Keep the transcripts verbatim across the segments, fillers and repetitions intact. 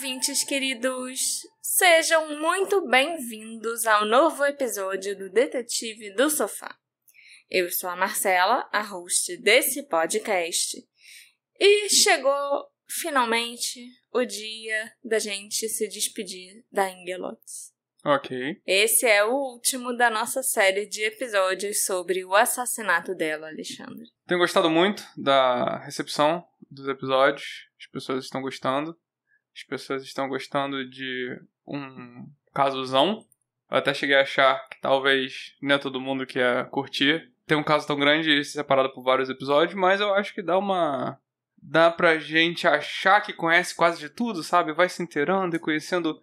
ouvintes queridos! Sejam muito bem-vindos ao novo episódio do Detetive do Sofá. Eu sou a Marcela, a host desse podcast, e chegou finalmente o dia da gente se despedir da Ingelots. Ok. Esse é o último da nossa série de episódios sobre o assassinato dela, Alexandre. Tenho gostado muito da recepção dos episódios. As pessoas estão gostando. As pessoas estão gostando de um casozão. Eu até cheguei a achar que talvez não é todo mundo que ia curtir. Tem um caso tão grande separado por vários episódios, mas eu acho que dá uma... Dá pra gente achar que conhece quase de tudo, sabe? Vai se inteirando e conhecendo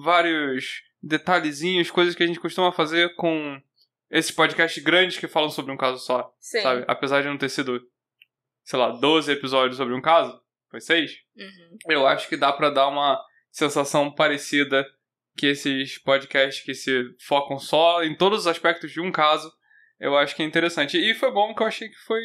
vários detalhezinhos, coisas que a gente costuma fazer com esses podcasts grandes que falam sobre um caso só. Sim. Sabe? Apesar de não ter sido, sei lá, doze episódios sobre um caso, foi seis? Uhum. Eu acho que dá pra dar uma sensação parecida que esses podcasts que se focam só em todos os aspectos de um caso. Eu acho que é interessante. E foi bom que eu achei que foi...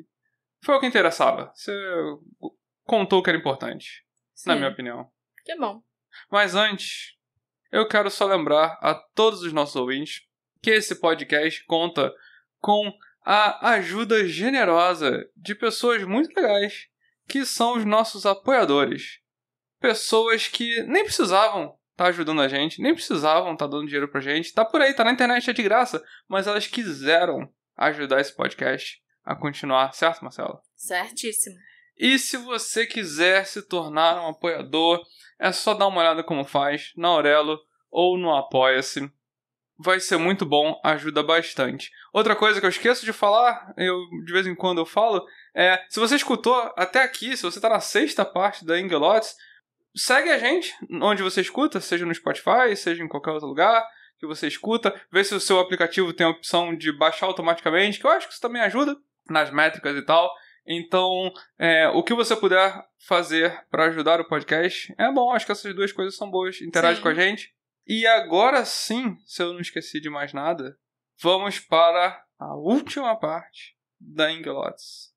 Foi o que interessava. Você contou o que era importante, Sim. na minha opinião. Que bom. Mas antes, eu quero só lembrar a todos os nossos ouvintes que esse podcast conta com a ajuda generosa de pessoas muito legais, que são os nossos apoiadores. Pessoas que nem precisavam estar ajudando a gente, nem precisavam estar dando dinheiro pra gente. Tá por aí, tá na internet, é de graça. Mas elas quiseram ajudar esse podcast a continuar, certo, Marcela? Certíssimo. E se você quiser se tornar um apoiador, é só dar uma olhada como faz na Aurelo ou no Apoia-se. Vai ser muito bom, ajuda bastante. Outra coisa que eu esqueço de falar, eu de vez em quando eu falo, é, se você escutou até aqui, se você está na sexta parte da Ingelots, segue a gente onde você escuta, seja no Spotify, seja em qualquer outro lugar que você escuta. Vê se o seu aplicativo tem a opção de baixar automaticamente, que eu acho que isso também ajuda nas métricas e tal. Então, é, o que você puder fazer para ajudar o podcast é bom. Acho que essas duas coisas são boas. Interage Sim. com a gente. E agora sim, se eu não esqueci de mais nada, vamos para a última parte da Ingelots.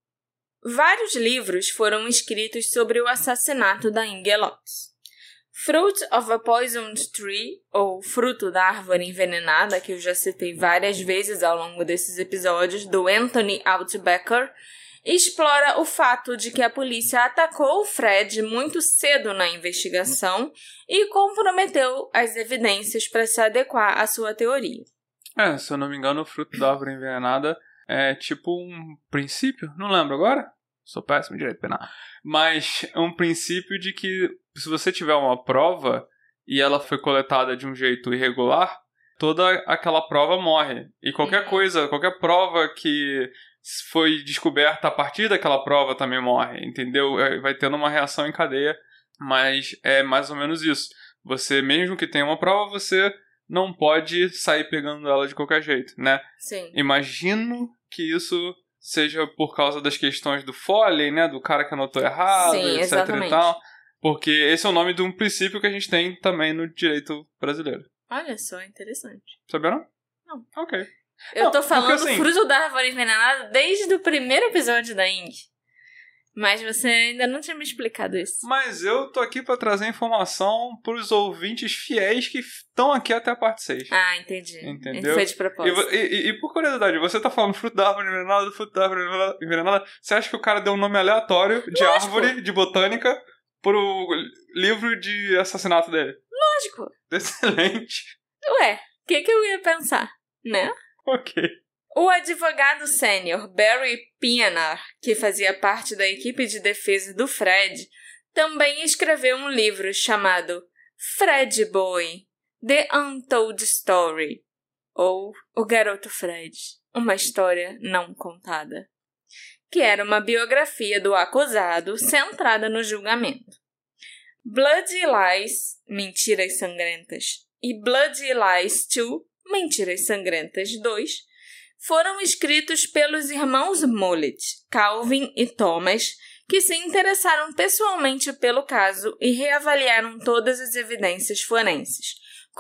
Vários livros foram escritos sobre o assassinato da Ingelots. Fruit of a Poisoned Tree, ou Fruto da Árvore Envenenada, que eu já citei várias vezes ao longo desses episódios, do Anthony Altbecker, explora o fato de que a polícia atacou o Fred muito cedo na investigação e comprometeu as evidências para se adequar à sua teoria. É, se eu não me engano, o Fruto da Árvore Envenenada é tipo um princípio, não lembro agora, sou péssimo em direito penal, mas é um princípio de que se você tiver uma prova e ela foi coletada de um jeito irregular, toda aquela prova morre. E qualquer Uhum. coisa, qualquer prova que foi descoberta a partir daquela prova também morre, entendeu? Vai tendo uma reação em cadeia, mas é mais ou menos isso. Você, mesmo que tenha uma prova, você não pode sair pegando ela de qualquer jeito, né? Sim. Imagino que isso seja por causa das questões do Foley, né? Do cara que anotou errado, Sim, etc exatamente. e tal. Porque esse é o nome de um princípio que a gente tem também no direito brasileiro. Olha só, interessante. Sabia não? Não. Ok. Eu Não, tô porque, falando assim, Fruto da Árvore Envenenada desde o primeiro episódio da Ing. Mas você ainda não tinha me explicado isso. Mas eu tô aqui pra trazer informação pros ouvintes fiéis que estão aqui até a parte seis. Ah, entendi. Entendeu? Foi de E, propósito. vo- e- e- e por curiosidade, você tá falando fruto da árvore envenenada, fruto da árvore envenenada- envenenada, você acha que o cara deu um nome aleatório de Lógico. árvore, de botânica, pro livro de assassinato dele? Lógico. Excelente. Ué, o que, que eu ia pensar, né? Ok. O advogado sênior Barry Pienaar, que fazia parte da equipe de defesa do Fred, também escreveu um livro chamado Fred Boy, The Untold Story, ou O Garoto Fred, uma história não contada, que era uma biografia do acusado centrada no julgamento. Bloody Lies, Mentiras Sangrentas, e Bloody Lies dois, Mentiras Sangrentas dois, foram escritos pelos irmãos Mollett, Calvin e Thomas, que se interessaram pessoalmente pelo caso e reavaliaram todas as evidências forenses,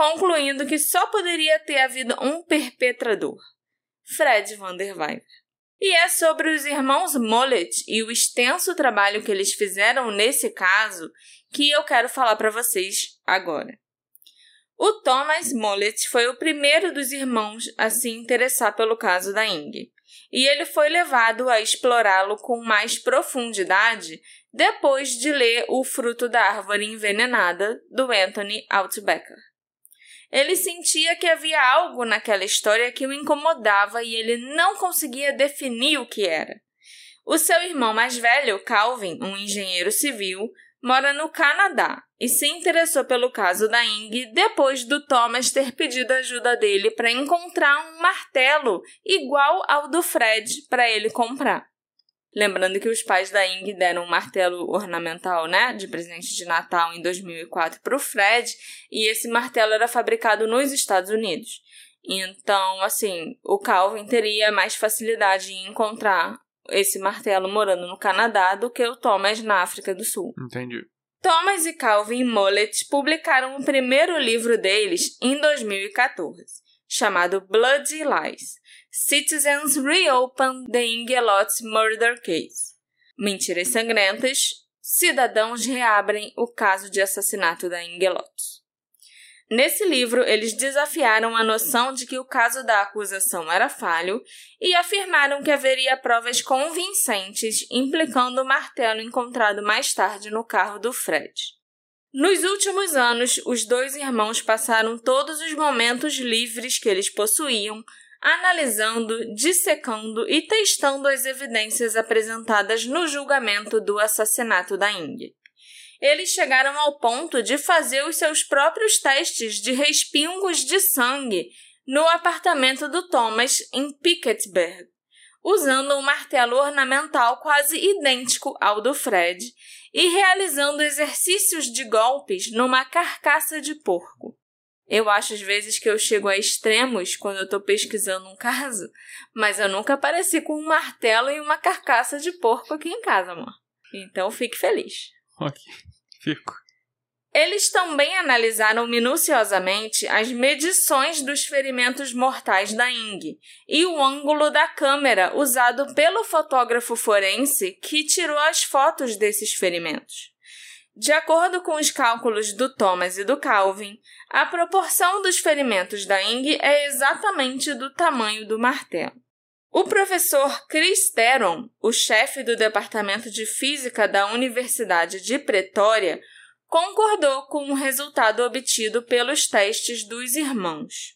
concluindo que só poderia ter havido um perpetrador, Fred Vanderweyver. E é sobre os irmãos Mollett e o extenso trabalho que eles fizeram nesse caso que eu quero falar para vocês agora. O Thomas Mollett foi o primeiro dos irmãos a se interessar pelo caso da Ing, e ele foi levado a explorá-lo com mais profundidade depois de ler O Fruto da Árvore Envenenada, do Anthony Altbecker. Ele sentia que havia algo naquela história que o incomodava e ele não conseguia definir o que era. O seu irmão mais velho, Calvin, um engenheiro civil, mora no Canadá e se interessou pelo caso da Ing depois do Thomas ter pedido ajuda dele para encontrar um martelo igual ao do Fred para ele comprar. Lembrando que os pais da Ing deram um martelo ornamental, né, de presente de Natal em dois mil e quatro para o Fred, e esse martelo era fabricado nos Estados Unidos. Então, assim, o Calvin teria mais facilidade em encontrar esse martelo morando no Canadá do que o Thomas na África do Sul. Entendi. Thomas e Calvin Mollett publicaram o primeiro livro deles em dois mil e quatorze, chamado Bloody Lies. Citizens Reopen the Ingelots Murder Case. Mentiras Sangrentas. Cidadãos reabrem o caso de assassinato da Ingelot. Nesse livro, eles desafiaram a noção de que o caso da acusação era falho e afirmaram que haveria provas convincentes implicando o martelo encontrado mais tarde no carro do Fred. Nos últimos anos, os dois irmãos passaram todos os momentos livres que eles possuíam analisando, dissecando e testando as evidências apresentadas no julgamento do assassinato da Ing. Eles chegaram ao ponto de fazer os seus próprios testes de respingos de sangue no apartamento do Thomas em Pickettsburg, usando um martelo ornamental quase idêntico ao do Fred e realizando exercícios de golpes numa carcaça de porco. Eu acho às vezes que eu chego a extremos quando eu estou pesquisando um caso, mas eu nunca apareci com um martelo e uma carcaça de porco aqui em casa, amor. Então fique feliz. Ok, fico. Eles também analisaram minuciosamente as medições dos ferimentos mortais da Ing e o ângulo da câmera usado pelo fotógrafo forense que tirou as fotos desses ferimentos. De acordo com os cálculos do Thomas e do Calvin, a proporção dos ferimentos da Ing é exatamente do tamanho do martelo. O professor Chris Theron, o chefe do Departamento de Física da Universidade de Pretória, concordou com o resultado obtido pelos testes dos irmãos.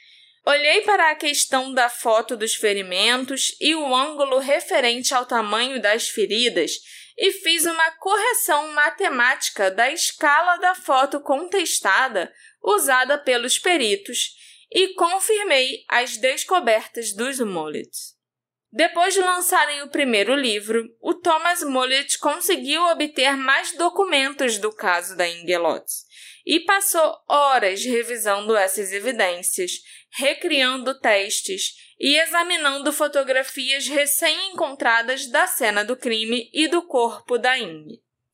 Olhei para a questão da foto dos ferimentos e o ângulo referente ao tamanho das feridas e fiz uma correção matemática da escala da foto contestada usada pelos peritos e confirmei as descobertas dos Mollett. Depois de lançarem o primeiro livro, o Thomas Mollett conseguiu obter mais documentos do caso da Ingelot e passou horas revisando essas evidências, recriando testes e examinando fotografias recém-encontradas da cena do crime e do corpo da Ing.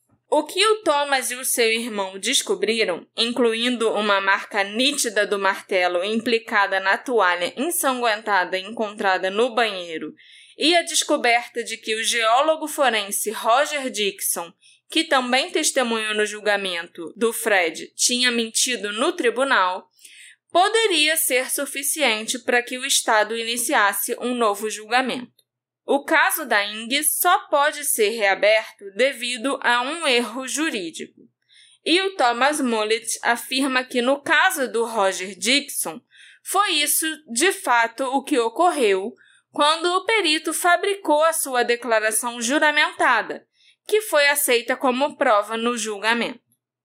O que o Thomas e o seu irmão descobriram, incluindo uma marca nítida do martelo implicada na toalha ensanguentada encontrada no banheiro, e a descoberta de que o geólogo forense Roger Dixon, que também testemunhou no julgamento do Fred, tinha mentido no tribunal, poderia ser suficiente para que o Estado iniciasse um novo julgamento. O caso da Ing só pode ser reaberto devido a um erro jurídico. E o Thomas Mollett afirma que no caso do Roger Dixon, foi isso de fato o que ocorreu quando o perito fabricou a sua declaração juramentada, que foi aceita como prova no julgamento.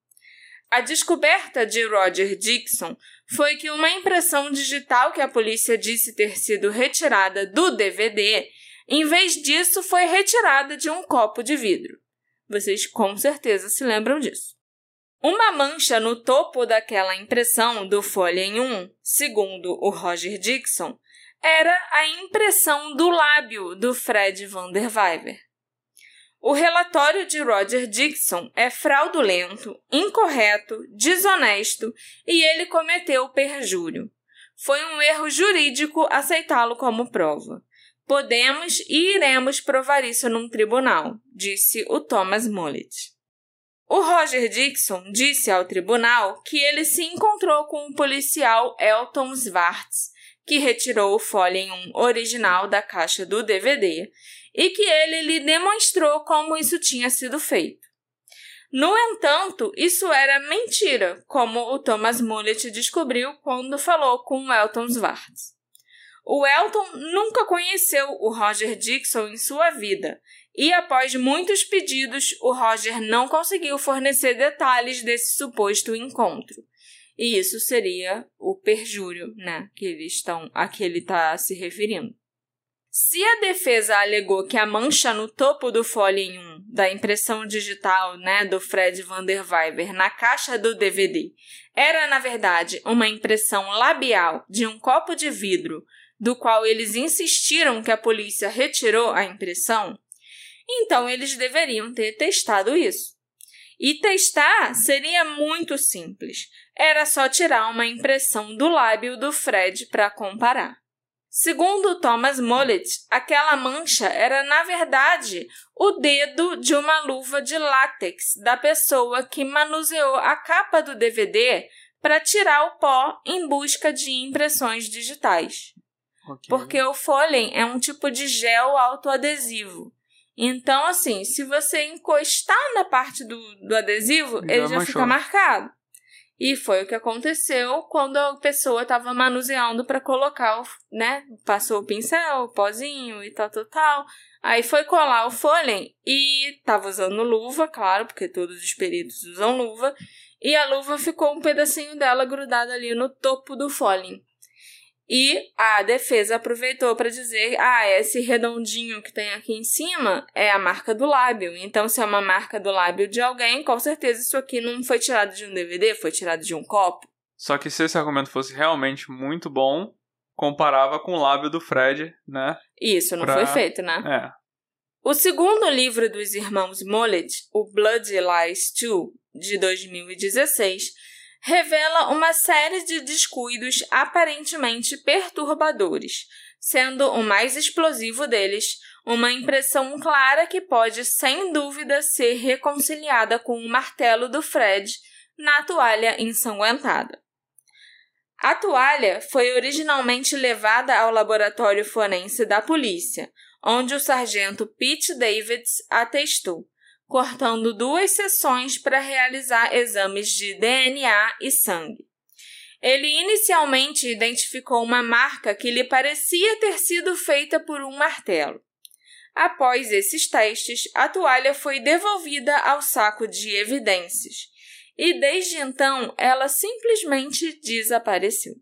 A descoberta de Roger Dixon foi que uma impressão digital que a polícia disse ter sido retirada do D V D, em vez disso foi retirada de um copo de vidro. Vocês com certeza se lembram disso. Uma mancha no topo daquela impressão do folha em um, segundo o Roger Dixon, era a impressão do lábio do Fred Vanderwyver. O relatório de Roger Dixon é fraudulento, incorreto, desonesto e ele cometeu perjúrio. Foi um erro jurídico aceitá-lo como prova. Podemos e iremos provar isso num tribunal, disse o Thomas Mollett. O Roger Dixon disse ao tribunal que ele se encontrou com o policial Elton Swartz, que retirou o Folien um original da caixa do D V D, e que ele lhe demonstrou como isso tinha sido feito. No entanto, isso era mentira, como o Thomas Mollett descobriu quando falou com o Elton Swartz. O Elton nunca conheceu o Roger Dixon em sua vida, e após muitos pedidos, o Roger não conseguiu fornecer detalhes desse suposto encontro. E isso seria o perjúrio, né, que eles estão, a que ele está se referindo. Se a defesa alegou que a mancha no topo do Folien um da impressão digital, né, do Fred Vanderwyver na caixa do D V D era, na verdade, uma impressão labial de um copo de vidro, do qual eles insistiram que a polícia retirou a impressão, então eles deveriam ter testado isso. E testar seria muito simples. Era só tirar uma impressão do lábio do Fred para comparar. Segundo Thomas Mollett, aquela mancha era, na verdade, o dedo de uma luva de látex da pessoa que manuseou a capa do D V D para tirar o pó em busca de impressões digitais. Okay. Porque o Folien é um tipo de gel autoadesivo. Então, assim, se você encostar na parte do, do adesivo, já ele já manchou. Fica marcado. E foi o que aconteceu quando a pessoa estava manuseando para colocar, o, né? Passou o pincel, o pozinho e tal, tal, tal. Aí foi colar o Folien e estava usando luva, claro, porque todos os peritos usam luva. E a luva ficou um pedacinho dela grudado ali no topo do Folien. E a defesa aproveitou para dizer, ah, esse redondinho que tem aqui em cima é a marca do lábio. Então, se é uma marca do lábio de alguém, com certeza isso aqui não foi tirado de um D V D, foi tirado de um copo. Só que se esse argumento fosse realmente muito bom, comparava com o lábio do Fred, né? Isso, não pra... foi feito, né? É. O segundo livro dos irmãos Mollett, o Bloody Lies dois, de dois mil e dezesseis, revela uma série de descuidos aparentemente perturbadores, sendo o mais explosivo deles uma impressão clara que pode, sem dúvida, ser reconciliada com o martelo do Fred na toalha ensanguentada. A toalha foi originalmente levada ao laboratório forense da polícia, onde o sargento Pete Davids a testou, cortando duas sessões para realizar exames de D N A e sangue. Ele inicialmente identificou uma marca que lhe parecia ter sido feita por um martelo. Após esses testes, a toalha foi devolvida ao saco de evidências, e desde então ela simplesmente desapareceu.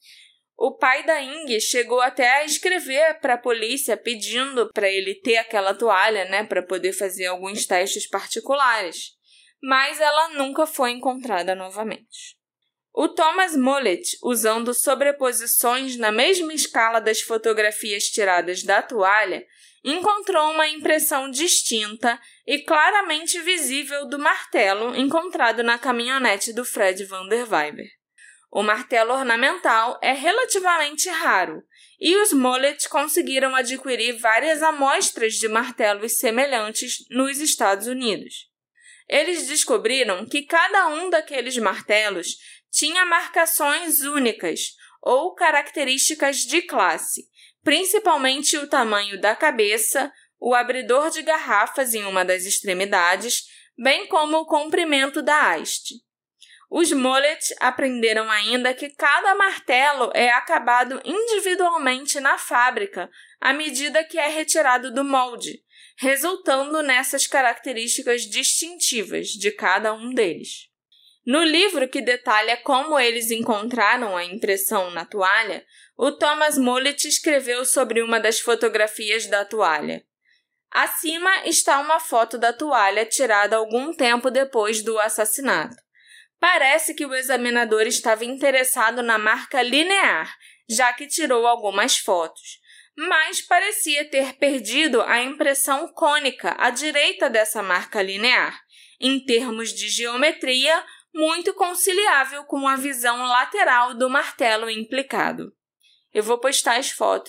O pai da Ing chegou até a escrever para a polícia pedindo para ele ter aquela toalha, né, para poder fazer alguns testes particulares, mas ela nunca foi encontrada novamente. O Thomas Mollett, usando sobreposições na mesma escala das fotografias tiradas da toalha, encontrou uma impressão distinta e claramente visível do martelo encontrado na caminhonete do Fred Vanderwyver. O martelo ornamental é relativamente raro, e os Mollett conseguiram adquirir várias amostras de martelos semelhantes nos Estados Unidos. Eles descobriram que cada um daqueles martelos tinha marcações únicas ou características de classe, principalmente o tamanho da cabeça, o abridor de garrafas em uma das extremidades, bem como o comprimento da haste. Os Mollett aprenderam ainda que cada martelo é acabado individualmente na fábrica à medida que é retirado do molde, resultando nessas características distintivas de cada um deles. No livro que detalha como eles encontraram a impressão na toalha, o Thomas Mollett escreveu sobre uma das fotografias da toalha. Acima está uma foto da toalha tirada algum tempo depois do assassinato. Parece que o examinador estava interessado na marca linear, já que tirou algumas fotos, mas parecia ter perdido a impressão cônica à direita dessa marca linear, em termos de geometria, muito conciliável com a visão lateral do martelo implicado. Eu vou postar as fotos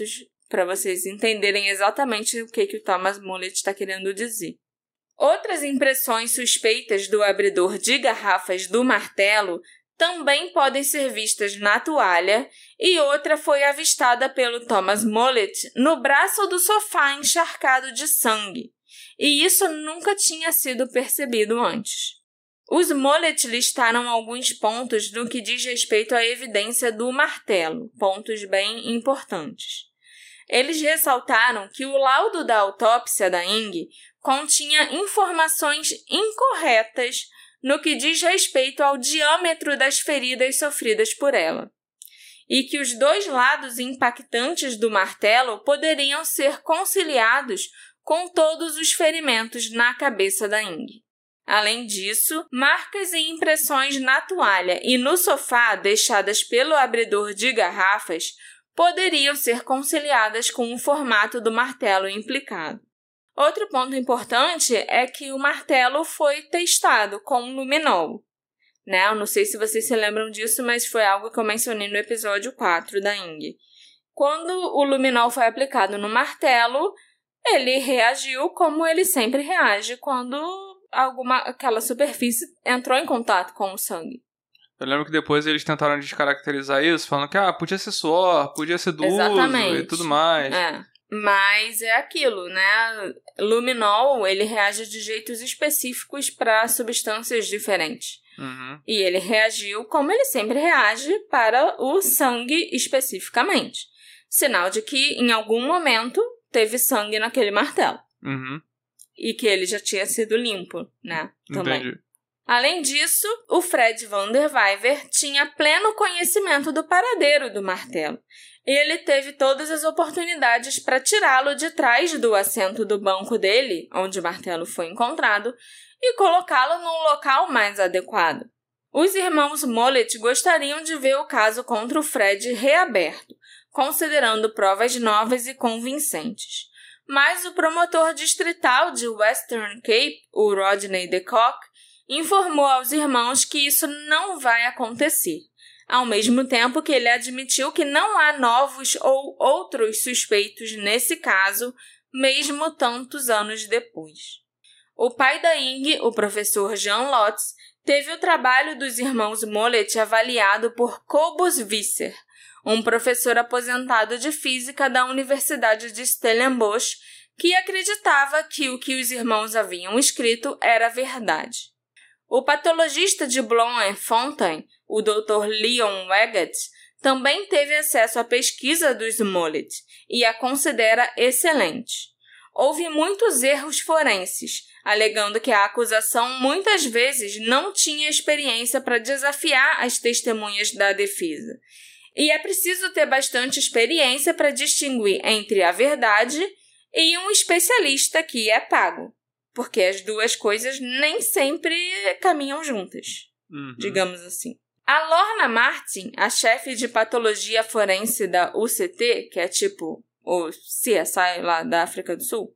para vocês entenderem exatamente o que, que o Thomas Mullet está querendo dizer. Outras impressões suspeitas do abridor de garrafas do martelo também podem ser vistas na toalha, e outra foi avistada pelo Thomas Mullet no braço do sofá encharcado de sangue, e isso nunca tinha sido percebido antes. Os Mullet listaram alguns pontos no que diz respeito à evidência do martelo, pontos bem importantes. Eles ressaltaram que o laudo da autópsia da Ing continha informações incorretas no que diz respeito ao diâmetro das feridas sofridas por ela, e que os dois lados impactantes do martelo poderiam ser conciliados com todos os ferimentos na cabeça da Ing. Além disso, marcas e impressões na toalha e no sofá deixadas pelo abridor de garrafas poderiam ser conciliadas com o formato do martelo implicado. Outro ponto importante é que o martelo foi testado com luminol. Né? Eu não sei se vocês se lembram disso, mas foi algo que eu mencionei no episódio quatro da Ing. Quando o luminol foi aplicado no martelo, ele reagiu como ele sempre reage quando alguma, aquela superfície entrou em contato com o sangue. Eu lembro que depois eles tentaram descaracterizar isso, falando que ah, podia ser suor, podia ser do Exatamente. uso e tudo mais. É. Mas é aquilo, né? Luminol, ele reage de jeitos específicos para substâncias diferentes. Uhum. E ele reagiu como ele sempre reage para o sangue especificamente. Sinal de que, em algum momento, teve sangue naquele martelo. Uhum. E que ele já tinha sido limpo, né? Também. Entendi. Além disso, o Fred Vanderwyver tinha pleno conhecimento do paradeiro do martelo. Ele teve todas as oportunidades para tirá-lo de trás do assento do banco dele, onde o martelo foi encontrado, e colocá-lo num local mais adequado. Os irmãos Mullet gostariam de ver o caso contra o Fred reaberto, considerando provas novas e convincentes. Mas o promotor distrital de Western Cape, o Rodney DeCock, informou aos irmãos que isso não vai acontecer, ao mesmo tempo que ele admitiu que não há novos ou outros suspeitos nesse caso, mesmo tantos anos depois. O pai da Ing, o professor Jean Lotz, teve o trabalho dos irmãos Mullet avaliado por Cobus Visser, um professor aposentado de física da Universidade de Stellenbosch, que acreditava que o que os irmãos haviam escrito era verdade. O patologista de Bloemfontein, o doutor Leon Weggett, também teve acesso à pesquisa dos Mullet e a considera excelente. Houve muitos erros forenses, alegando que a acusação muitas vezes não tinha experiência para desafiar as testemunhas da defesa. E é preciso ter bastante experiência para distinguir entre a verdade e um especialista que é pago, porque as duas coisas nem sempre caminham juntas, uhum. digamos assim. A Lorna Martin, a chefe de patologia forense da U C T, que é tipo o C S I lá da África do Sul,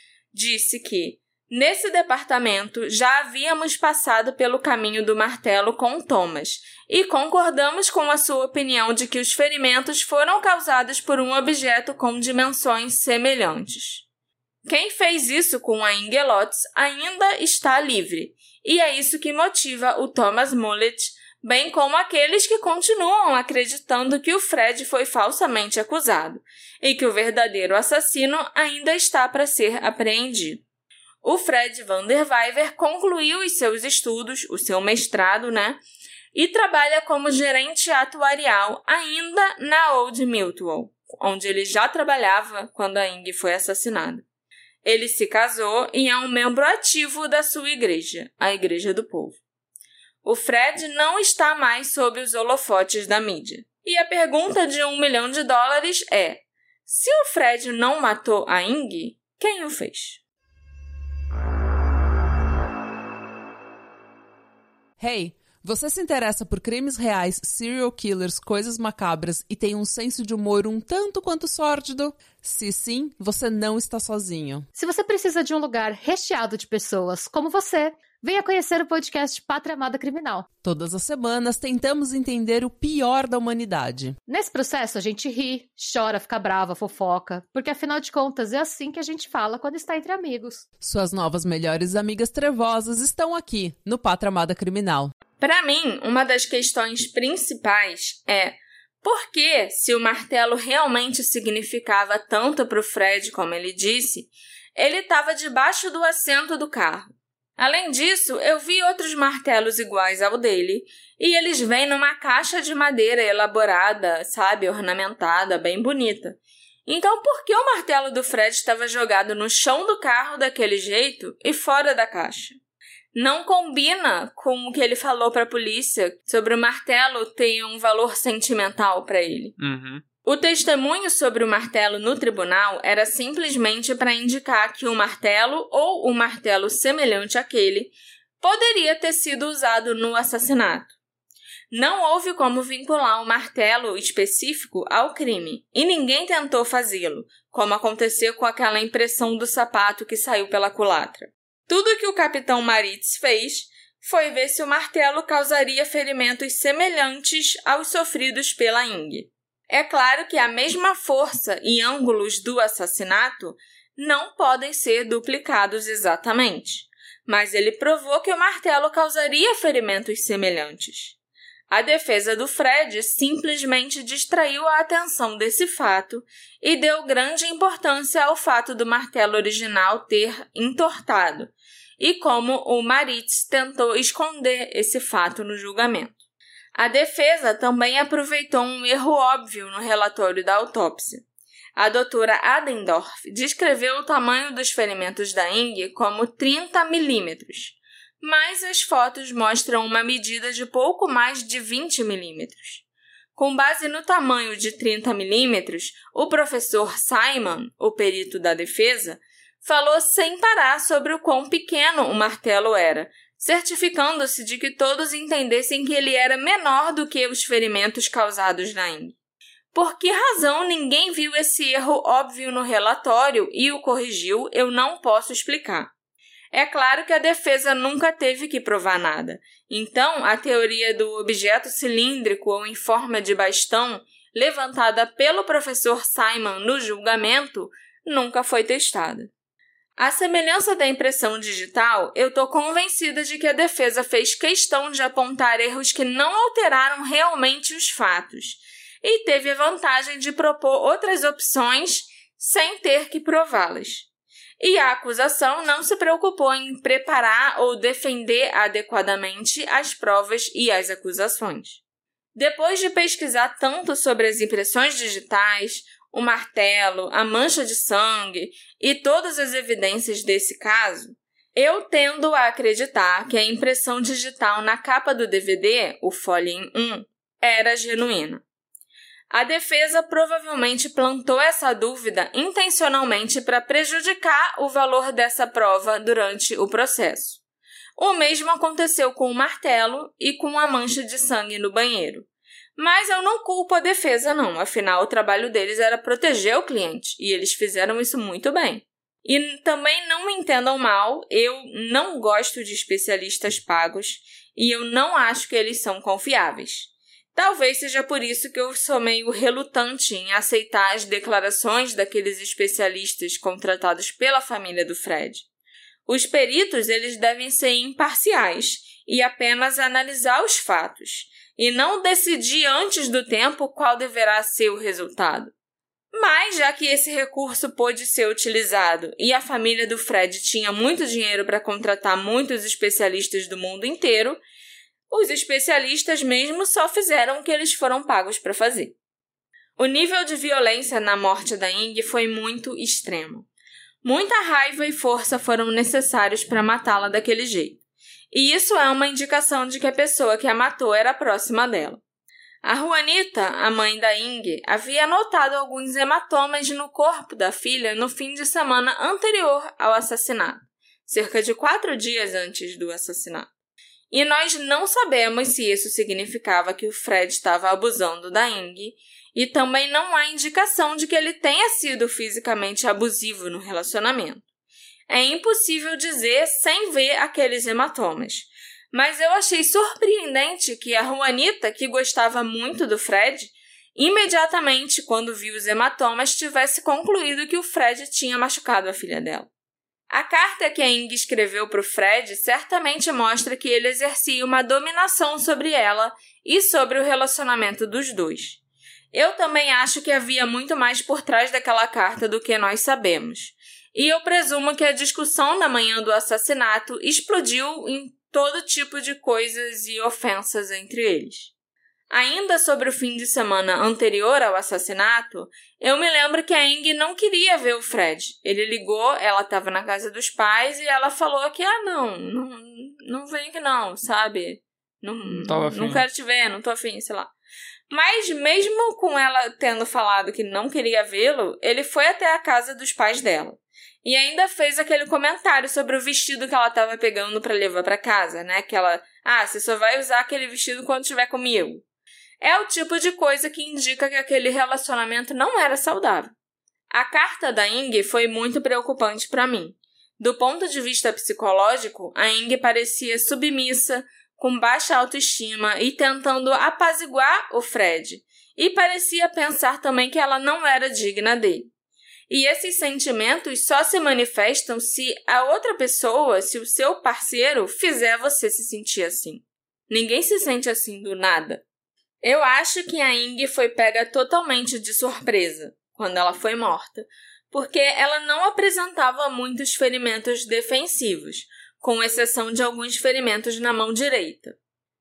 disse que nesse departamento já havíamos passado pelo caminho do martelo com Thomas e concordamos com a sua opinião de que os ferimentos foram causados por um objeto com dimensões semelhantes. Quem fez isso com a Ing Lotz ainda está livre, e é isso que motiva o Thomas Mullet, bem como aqueles que continuam acreditando que o Fred foi falsamente acusado e que o verdadeiro assassino ainda está para ser apreendido. O Fred Vanderwyver concluiu os seus estudos, o seu mestrado, né? E trabalha como gerente atuarial ainda na Old Mutual, onde ele já trabalhava quando a Ing foi assassinada. Ele se casou e é um membro ativo da sua igreja, a Igreja do Povo. O Fred não está mais sob os holofotes da mídia. E a pergunta de um milhão de dólares é: se o Fred não matou a Ing, quem o fez? Hey, Você se interessa por crimes reais, serial killers, coisas macabras e tem um senso de humor um tanto quanto sórdido? Se sim, você não está sozinho. Se você precisa de um lugar recheado de pessoas como você, venha conhecer o podcast Pátria Amada Criminal. Todas as semanas tentamos entender o pior da humanidade. Nesse processo a gente ri, chora, fica brava, fofoca, porque afinal de contas é assim que a gente fala quando está entre amigos. Suas novas melhores amigas trevosas estão aqui, no Pátria Amada Criminal. Para mim, uma das questões principais é por que, se o martelo realmente significava tanto para o Fred como ele disse, ele estava debaixo do assento do carro. Além disso, eu vi outros martelos iguais ao dele, e eles vêm numa caixa de madeira elaborada, sabe, ornamentada, bem bonita. Então, por que o martelo do Fred estava jogado no chão do carro daquele jeito e fora da caixa? Não combina com o que ele falou para a polícia sobre o martelo ter um valor sentimental para ele. Uhum. O testemunho sobre o martelo no tribunal era simplesmente para indicar que o martelo ou um martelo semelhante àquele poderia ter sido usado no assassinato. Não houve como vincular um martelo específico ao crime, e ninguém tentou fazê-lo, como aconteceu com aquela impressão do sapato que saiu pela culatra. Tudo que o capitão Maritz fez foi ver se o martelo causaria ferimentos semelhantes aos sofridos pela Inge. É claro que a mesma força e ângulos do assassinato não podem ser duplicados exatamente, mas ele provou que o martelo causaria ferimentos semelhantes. A defesa do Fred simplesmente distraiu a atenção desse fato e deu grande importância ao fato do martelo original ter entortado, e como o Maritz tentou esconder esse fato no julgamento. A defesa também aproveitou um erro óbvio no relatório da autópsia. A doutora Adendorf descreveu o tamanho dos ferimentos da Inge como trinta milímetros, mas as fotos mostram uma medida de pouco mais de vinte milímetros. Com base no tamanho de trinta milímetros, o professor Simon, o perito da defesa, falou sem parar sobre o quão pequeno o martelo era, certificando-se de que todos entendessem que ele era menor do que os ferimentos causados na Inge. Por que razão ninguém viu esse erro óbvio no relatório e o corrigiu, eu não posso explicar. É claro que a defesa nunca teve que provar nada. Então, a teoria do objeto cilíndrico ou em forma de bastão, levantada pelo professor Simon no julgamento, nunca foi testada. À semelhança da impressão digital, eu estou convencida de que a defesa fez questão de apontar erros que não alteraram realmente os fatos e teve a vantagem de propor outras opções sem ter que prová-las. E a acusação não se preocupou em preparar ou defender adequadamente as provas e as acusações. Depois de pesquisar tanto sobre as impressões digitais, o martelo, a mancha de sangue e todas as evidências desse caso, eu tendo a acreditar que a impressão digital na capa do D V D, o Folien um, era genuína. A defesa provavelmente plantou essa dúvida intencionalmente para prejudicar o valor dessa prova durante o processo. O mesmo aconteceu com o martelo e com a mancha de sangue no banheiro. Mas eu não culpo a defesa, não. Afinal, o trabalho deles era proteger o cliente, e eles fizeram isso muito bem. E também não me entendam mal, eu não gosto de especialistas pagos, e eu não acho que eles são confiáveis. Talvez seja por isso que eu sou meio relutante em aceitar as declarações daqueles especialistas contratados pela família do Fred. Os peritos, eles devem ser imparciais e apenas analisar os fatos, e não decidir antes do tempo qual deverá ser o resultado. Mas, já que esse recurso pôde ser utilizado e a família do Fred tinha muito dinheiro para contratar muitos especialistas do mundo inteiro, os especialistas mesmo só fizeram o que eles foram pagos para fazer. O nível de violência na morte da Inge foi muito extremo. Muita raiva e força foram necessários para matá-la daquele jeito. E isso é uma indicação de que a pessoa que a matou era próxima dela. A Juanita, a mãe da Inge, havia notado alguns hematomas no corpo da filha no fim de semana anterior ao assassinato, cerca de quatro dias antes do assassinato. e nós não sabemos se isso significava que o Fred estava abusando da Ing, e também não há indicação de que ele tenha sido fisicamente abusivo no relacionamento. É impossível dizer sem ver aqueles hematomas. Mas eu achei surpreendente que a Juanita, que gostava muito do Fred, imediatamente, quando viu os hematomas, tivesse concluído que o Fred tinha machucado a filha dela. A carta que a Ing escreveu para o Fred certamente mostra que ele exercia uma dominação sobre ela e sobre o relacionamento dos dois. Eu também acho que havia muito mais por trás daquela carta do que nós sabemos. E eu presumo que a discussão na manhã do assassinato explodiu em todo tipo de coisas e ofensas entre eles. Ainda sobre o fim de semana anterior ao assassinato, eu me lembro que a Ing não queria ver o Fred. Ele ligou, ela estava na casa dos pais e ela falou que, ah, não, não, não vem aqui não, sabe? Não, não, não quero te ver, não tô afim, sei lá. Mas mesmo com ela tendo falado que não queria vê-lo, ele foi até a casa dos pais dela. E ainda fez aquele comentário sobre o vestido que ela estava pegando para levar para casa, né? Que ela, ah, você só vai usar aquele vestido quando estiver comigo. É o tipo de coisa que indica que aquele relacionamento não era saudável. A carta da Ing foi muito preocupante para mim. Do ponto de vista psicológico, a Ing parecia submissa, com baixa autoestima e tentando apaziguar o Fred. E parecia pensar também que ela não era digna dele. E esses sentimentos só se manifestam se a outra pessoa, se o seu parceiro, fizer você se sentir assim. Ninguém se sente assim do nada. Eu acho que a Ing foi pega totalmente de surpresa quando ela foi morta, porque ela não apresentava muitos ferimentos defensivos, com exceção de alguns ferimentos na mão direita.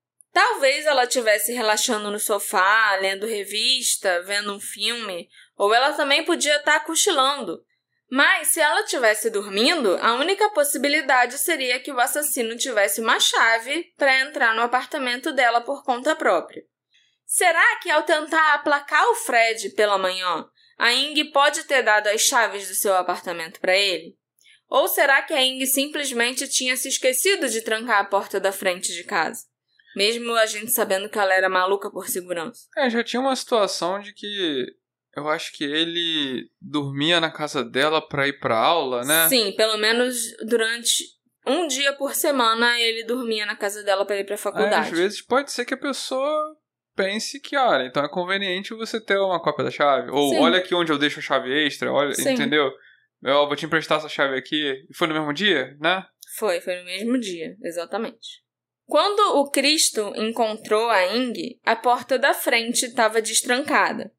Talvez ela estivesse relaxando no sofá, lendo revista, vendo um filme, ou ela também podia estar cochilando. Mas, se ela estivesse dormindo, a única possibilidade seria que o assassino tivesse uma chave para entrar no apartamento dela por conta própria. Será que, ao tentar aplacar o Fred pela manhã, a Ing pode ter dado as chaves do seu apartamento para ele? Ou será que a Ing simplesmente tinha se esquecido de trancar a porta da frente de casa? Mesmo a gente sabendo que ela era maluca por segurança. É, já tinha uma situação de que eu acho que ele dormia na casa dela pra ir pra aula, né? Sim, pelo menos durante um dia por semana ele dormia na casa dela pra ir pra faculdade. É, às vezes pode ser que a pessoa pense que, olha, então é conveniente você ter uma cópia da chave. Ou, sim, olha aqui onde eu deixo a chave extra, olha, sim, entendeu? Eu vou te emprestar essa chave aqui. E foi no mesmo dia, né? Foi, foi no mesmo dia, exatamente. Quando o Cristo encontrou a Ing, a porta da frente estava destrancada.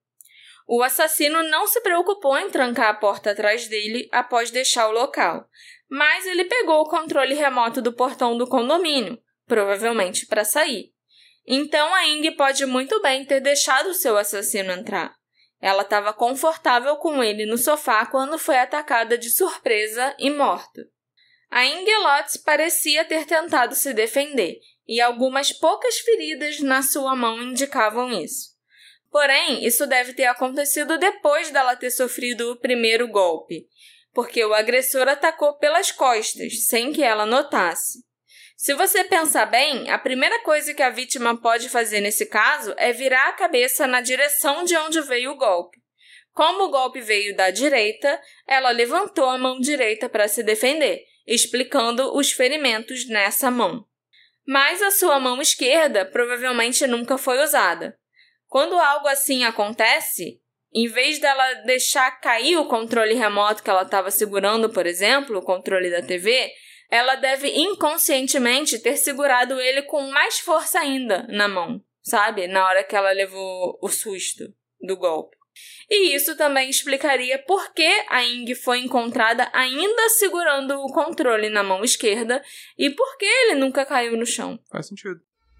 O assassino não se preocupou em trancar a porta atrás dele após deixar o local, mas ele pegou o controle remoto do portão do condomínio, provavelmente para sair. Então a Ing pode muito bem ter deixado o seu assassino entrar. Ela estava confortável com ele no sofá quando foi atacada de surpresa e morta. A Ing Lotz parecia ter tentado se defender, e algumas poucas feridas na sua mão indicavam isso. Porém, isso deve ter acontecido depois dela ter sofrido o primeiro golpe, porque o agressor atacou pelas costas, sem que ela notasse. Se você pensar bem, a primeira coisa que a vítima pode fazer nesse caso é virar a cabeça na direção de onde veio o golpe. Como o golpe veio da direita, ela levantou a mão direita para se defender, explicando os ferimentos nessa mão. Mas a sua mão esquerda provavelmente nunca foi usada. Quando algo assim acontece, em vez dela deixar cair o controle remoto que ela estava segurando, por exemplo, o controle da T V, ela deve inconscientemente ter segurado ele com mais força ainda na mão, sabe? Na hora que ela levou o susto do golpe. E isso também explicaria por que a Ing foi encontrada ainda segurando o controle na mão esquerda e por que ele nunca caiu no chão. Faz sentido.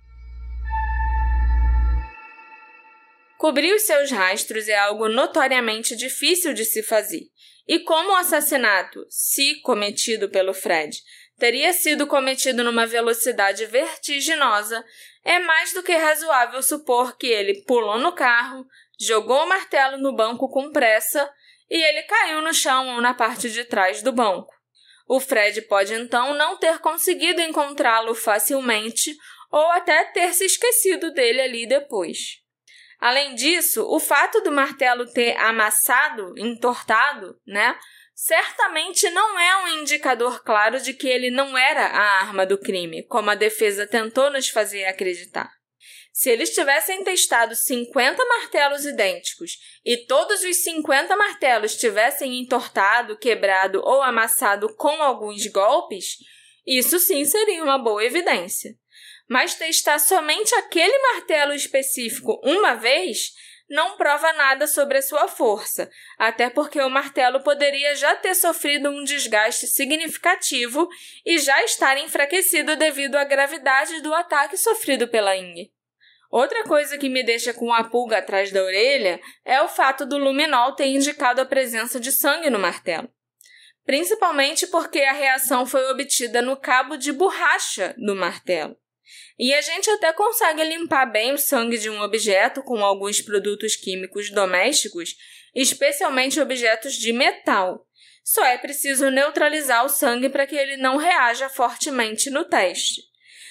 Cobrir os seus rastros é algo notoriamente difícil de se fazer. E como o assassinato, se cometido pelo Fred, teria sido cometido numa velocidade vertiginosa, é mais do que razoável supor que ele pulou no carro, jogou o martelo no banco com pressa e ele caiu no chão ou na parte de trás do banco. O Fred pode então não ter conseguido encontrá-lo facilmente ou até ter se esquecido dele ali depois. Além disso, o fato do martelo ter amassado, entortado, né, certamente não é um indicador claro de que ele não era a arma do crime, como a defesa tentou nos fazer acreditar. Se eles tivessem testado cinquenta martelos idênticos e todos os cinquenta martelos tivessem entortado, quebrado ou amassado com alguns golpes, isso sim seria uma boa evidência. Mas testar somente aquele martelo específico uma vez não prova nada sobre a sua força, até porque o martelo poderia já ter sofrido um desgaste significativo e já estar enfraquecido devido à gravidade do ataque sofrido pela Inge. Outra coisa que me deixa com a pulga atrás da orelha é o fato do luminol ter indicado a presença de sangue no martelo. Principalmente porque a reação foi obtida no cabo de borracha do martelo. E a gente até consegue limpar bem o sangue de um objeto com alguns produtos químicos domésticos, especialmente objetos de metal. Só é preciso neutralizar o sangue para que ele não reaja fortemente no teste.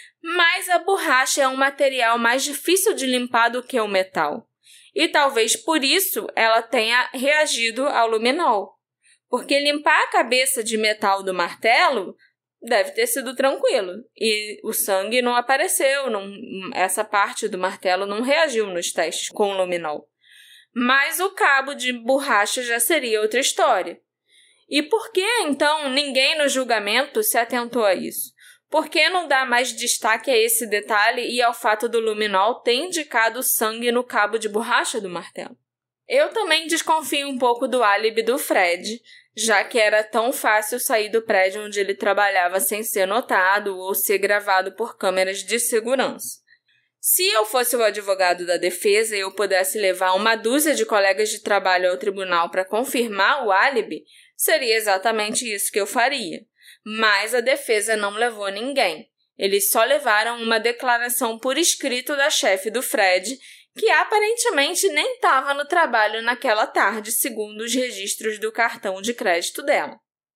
Mas a borracha é um material mais difícil de limpar do que o metal. E talvez por isso ela tenha reagido ao luminol. Porque limpar a cabeça de metal do martelo deve ter sido tranquilo. E o sangue não apareceu, não, essa parte do martelo não reagiu nos testes com o luminol. Mas o cabo de borracha já seria outra história. E por que, então, ninguém no julgamento se atentou a isso? Por que não dá mais destaque a esse detalhe e ao fato do luminol ter indicado sangue no cabo de borracha do martelo? Eu também desconfio um pouco do álibi do Fred, já que era tão fácil sair do prédio onde ele trabalhava sem ser notado ou ser gravado por câmeras de segurança. Se eu fosse o advogado da defesa e eu pudesse levar uma dúzia de colegas de trabalho ao tribunal para confirmar o álibi, seria exatamente isso que eu faria. Mas a defesa não levou ninguém. Eles só levaram uma declaração por escrito da chefe do Fred, que aparentemente nem estava no trabalho naquela tarde, segundo os registros do cartão de crédito dela.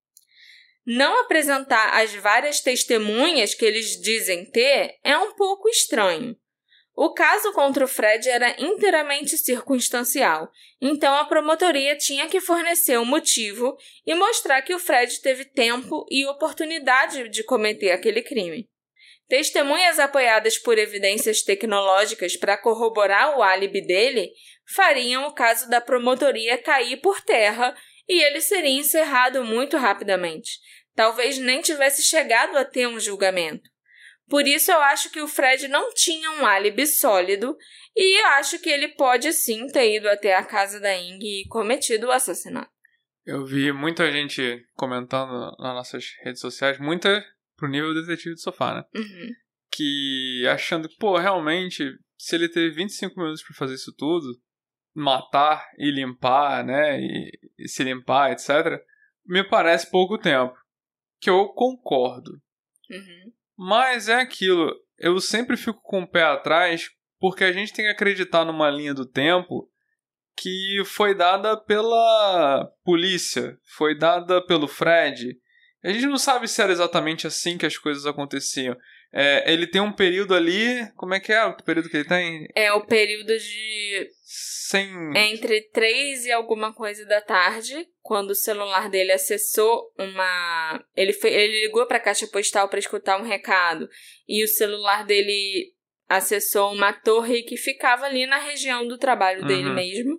Não apresentar as várias testemunhas que eles dizem ter é um pouco estranho. O caso contra o Fred era inteiramente circunstancial, então a promotoria tinha que fornecer um motivo e mostrar que o Fred teve tempo e oportunidade de cometer aquele crime. Testemunhas apoiadas por evidências tecnológicas para corroborar o álibi dele fariam o caso da promotoria cair por terra e ele seria encerrado muito rapidamente. Talvez nem tivesse chegado a ter um julgamento. Por isso eu acho que o Fred não tinha um álibi sólido e eu acho que ele pode sim ter ido até a casa da Inge e cometido o assassinato. Eu vi muita gente comentando nas nossas redes sociais, muita pro nível detetive de sofá, né? Uhum. Que achando que, pô, realmente, se ele teve vinte e cinco minutos pra fazer isso tudo, matar e limpar, né, e, e se limpar, etcétera, me parece pouco tempo. Que eu concordo. Uhum. Mas é aquilo, eu sempre fico com o pé atrás porque a gente tem que acreditar numa linha do tempo que foi dada pela polícia, foi dada pelo Fred. A gente não sabe se era exatamente assim que as coisas aconteciam. É, ele tem um período ali, como é que é o período que ele tem? É o período de... Sem... Entre três e alguma coisa da tarde, quando o celular dele acessou uma... Ele, fe... ele ligou para a caixa postal para escutar um recado. E o celular dele acessou uma torre que ficava ali na região do trabalho uhum. dele mesmo.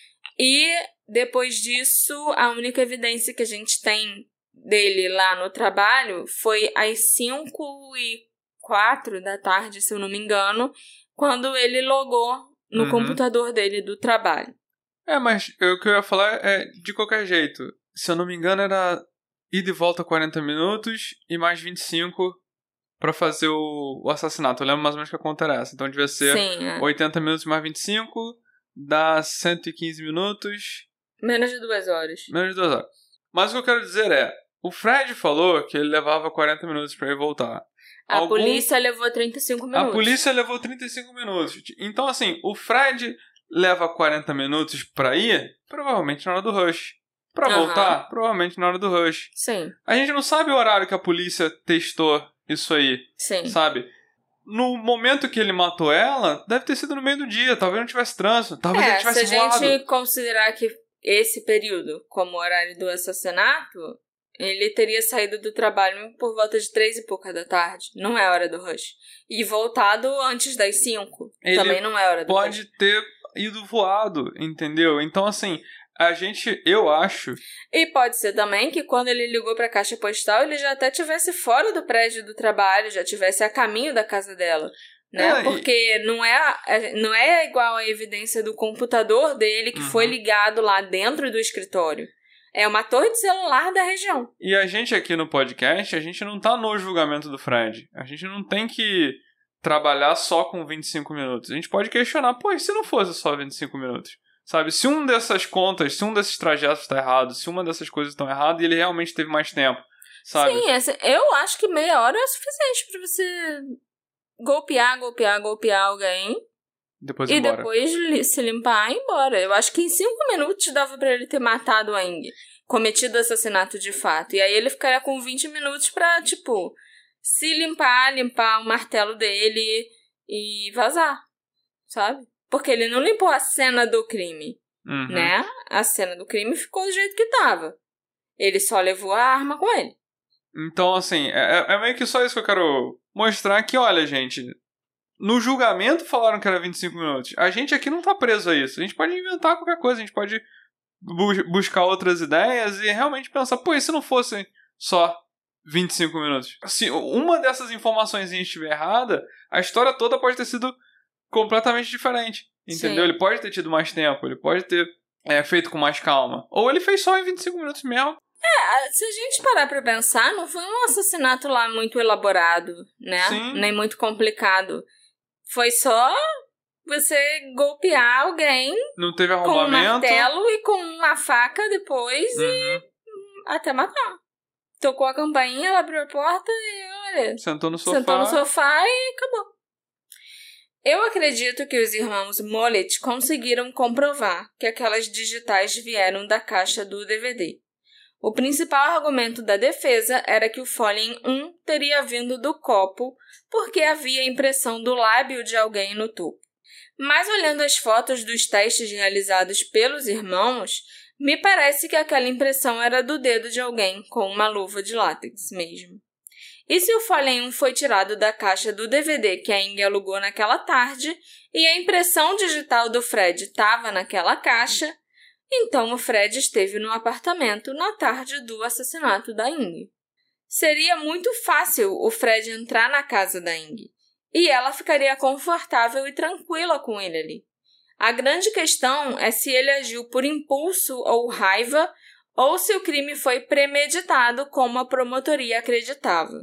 E depois disso, a única evidência que a gente tem dele lá no trabalho foi às cinco e quatro da tarde, se eu não me engano, quando ele logou no uhum. computador dele do trabalho. É, mas o que eu ia falar é, de qualquer jeito, se eu não me engano, era ida e volta quarenta minutos e mais vinte e cinco pra fazer o, o assassinato. Eu lembro mais ou menos que a conta era essa. Então devia ser Sim, é. oitenta minutos mais vinte e cinco, dá cento e quinze minutos. Menos de duas horas. Menos de duas horas. Mas o que eu quero dizer é, o Fred falou que ele levava quarenta minutos pra ir voltar. A Algum... polícia levou trinta e cinco minutos. A polícia levou trinta e cinco minutos. Então, assim, o Fred leva quarenta minutos pra ir, provavelmente na hora do rush. Pra Aham. voltar, provavelmente na hora do rush. Sim, A gente não sabe o horário que a polícia testou isso aí, sim. sabe? No momento que ele matou ela, deve ter sido no meio do dia. Talvez não tivesse trânsito. Talvez ele É, se tivesse a voado. gente considerar que esse período como horário do assassinato, ele teria saído do trabalho por volta de três e pouca da tarde. Não é hora do rush. E voltado antes das cinco. Ele Também não é hora do Pode rush. ter ido voado, entendeu? Então, assim, a gente, eu acho... E pode ser também que quando ele ligou pra caixa postal, ele já até estivesse fora do prédio do trabalho, já estivesse a caminho da casa dela. Né? É, e- Porque não é, a- não é igual a evidência do computador dele que Uhum. foi ligado lá dentro do escritório. É uma torre de celular da região. E a gente aqui no podcast, a gente não tá no julgamento do Fred. A gente não tem que trabalhar só com vinte e cinco minutos. A gente pode questionar, pô, e se não fosse só vinte e cinco minutos? Sabe, se um dessas contas, se um desses trajetos tá errado, se uma dessas coisas estão erradas e ele realmente teve mais tempo, sabe? Sim, essa- eu acho que meia hora é suficiente pra você golpear, golpear, golpear alguém Depois e embora. depois li- se limpar e ir embora. Eu acho que em cinco minutos dava pra ele ter matado a Ing, cometido assassinato de fato. E aí ele ficaria com vinte minutos pra, tipo, se limpar, limpar o martelo dele e vazar, sabe? Porque ele não limpou a cena do crime, Uhum. né? A cena do crime ficou do jeito que tava. Ele só levou a arma com ele. Então, assim, é, é meio que só isso que eu quero mostrar que, olha, gente, no julgamento falaram que era vinte e cinco minutos. A gente aqui não tá preso a isso. A gente pode inventar qualquer coisa, a gente pode bu- buscar outras ideias e realmente pensar, pô, e se não fossem só vinte e cinco minutos? Se uma dessas informações estiver errada, a história toda pode ter sido completamente diferente, entendeu? Sim. Ele pode ter tido mais tempo, ele pode ter é, feito com mais calma. Ou ele fez só em vinte e cinco minutos mesmo. Ah, se a gente parar pra pensar, não foi um assassinato lá muito elaborado, né? Sim. Nem muito complicado. Foi só você golpear alguém Não teve com um arrombamento. martelo e com uma faca depois Uhum. e até matar. Tocou a campainha, ela abriu a porta e olha, Sentou no sofá. sentou no sofá e acabou. Eu acredito que os irmãos Mollett conseguiram comprovar que aquelas digitais vieram da caixa do D V D. O principal argumento da defesa era que o Follen um teria vindo do copo porque havia impressão do lábio de alguém no topo. Mas olhando as fotos dos testes realizados pelos irmãos, me parece que aquela impressão era do dedo de alguém com uma luva de látex mesmo. E se o Follen um foi tirado da caixa do D V D que a Ing alugou naquela tarde e a impressão digital do Fred estava naquela caixa, então o Fred esteve no apartamento na tarde do assassinato da Ing. Seria muito fácil o Fred entrar na casa da Ing e ela ficaria confortável e tranquila com ele ali. A grande questão é se ele agiu por impulso ou raiva ou se o crime foi premeditado como a promotoria acreditava.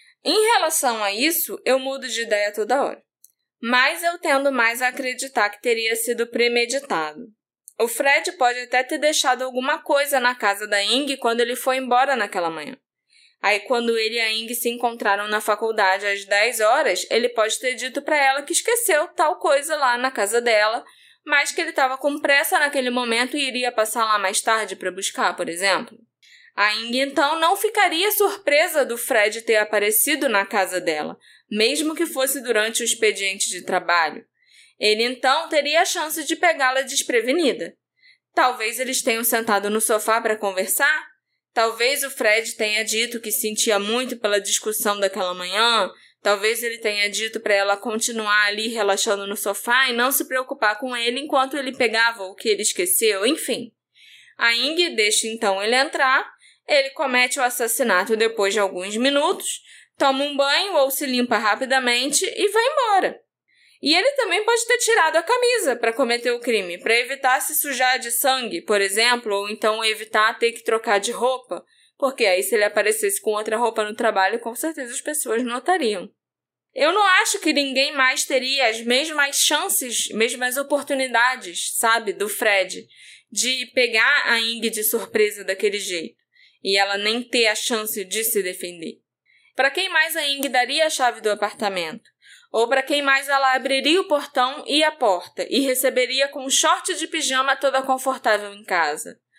Em relação a isso, eu mudo de ideia toda hora. Mas eu tendo mais a acreditar que teria sido premeditado. O Fred pode até ter deixado alguma coisa na casa da Ing quando ele foi embora naquela manhã. Aí, quando ele e a Ing se encontraram na faculdade às dez horas, ele pode ter dito para ela que esqueceu tal coisa lá na casa dela, mas que ele estava com pressa naquele momento e iria passar lá mais tarde para buscar, por exemplo. A Ing, então, não ficaria surpresa do Fred ter aparecido na casa dela, mesmo que fosse durante o expediente de trabalho. Ele, então, teria a chance de pegá-la desprevenida. Talvez eles tenham sentado no sofá para conversar. Talvez o Fred tenha dito que sentia muito pela discussão daquela manhã. Talvez ele tenha dito para ela continuar ali relaxando no sofá e não se preocupar com ele enquanto ele pegava o que ele esqueceu. Enfim, a Ing deixa então ele entrar. Ele comete o assassinato depois de alguns minutos, toma um banho ou se limpa rapidamente e vai embora. E ele também pode ter tirado a camisa para cometer o crime, para evitar se sujar de sangue, por exemplo, ou então evitar ter que trocar de roupa, porque aí se ele aparecesse com outra roupa no trabalho, com certeza as pessoas notariam. Eu não acho que ninguém mais teria as mesmas chances, mesmas oportunidades, sabe, do Fred, de pegar a Ing de surpresa daquele jeito, e ela nem ter a chance de se defender. Para quem mais a Ing daria a chave do apartamento? Ou para quem mais ela abriria o portão e a porta e receberia com um short de pijama toda confortável em casa?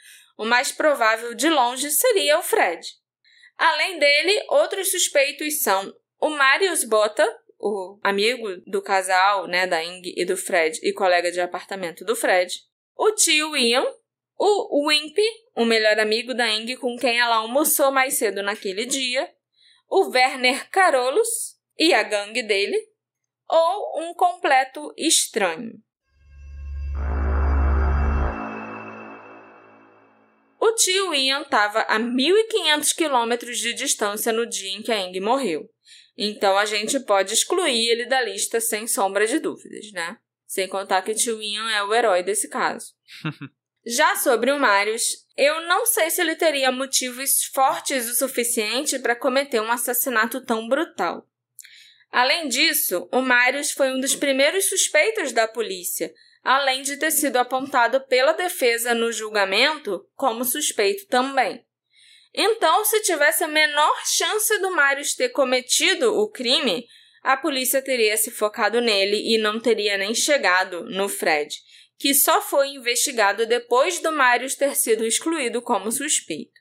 o mais provável de longe seria o Fred. Além dele, outros suspeitos são o Marius Botha, o amigo do casal, né, da Ing e do Fred e colega de apartamento do Fred, o tio Ian, o Wimpy, o melhor amigo da Ing com quem ela almoçou mais cedo naquele dia, o Werner Carolus e a gangue dele, ou um completo estranho. O tio Ian estava a mil e quinhentos quilômetros de distância no dia em que a Ing morreu. Então, a gente pode excluir ele da lista sem sombra de dúvidas, né? Sem contar que o tio Ian é o herói desse caso. Já sobre o Marius, eu não sei se ele teria motivos fortes o suficiente para cometer um assassinato tão brutal. Além disso, o Marius foi um dos primeiros suspeitos da polícia, além de ter sido apontado pela defesa no julgamento como suspeito também. Então, se tivesse a menor chance do Marius ter cometido o crime, a polícia teria se focado nele e não teria nem chegado no Fred, que só foi investigado depois do Marius ter sido excluído como suspeito.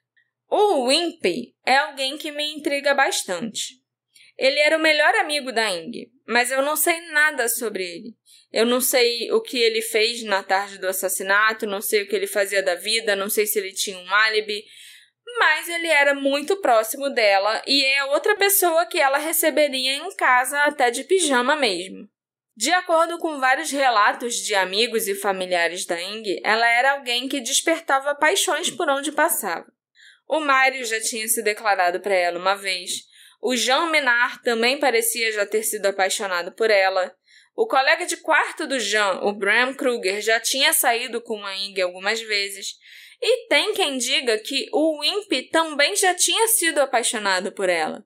O Wimpy é alguém que me intriga bastante. Ele era o melhor amigo da Ing, mas eu não sei nada sobre ele. Eu não sei o que ele fez na tarde do assassinato, não sei o que ele fazia da vida, não sei se ele tinha um álibi, mas ele era muito próximo dela e é outra pessoa que ela receberia em casa até de pijama mesmo. De acordo com vários relatos de amigos e familiares da Ing, ela era alguém que despertava paixões por onde passava. O Mário já tinha se declarado para ela uma vez. O Jean Menard também parecia já ter sido apaixonado por ela. O colega de quarto do Jean, o Bram Kruger, já tinha saído com a Ing algumas vezes. E tem quem diga que o Wimpy também já tinha sido apaixonado por ela.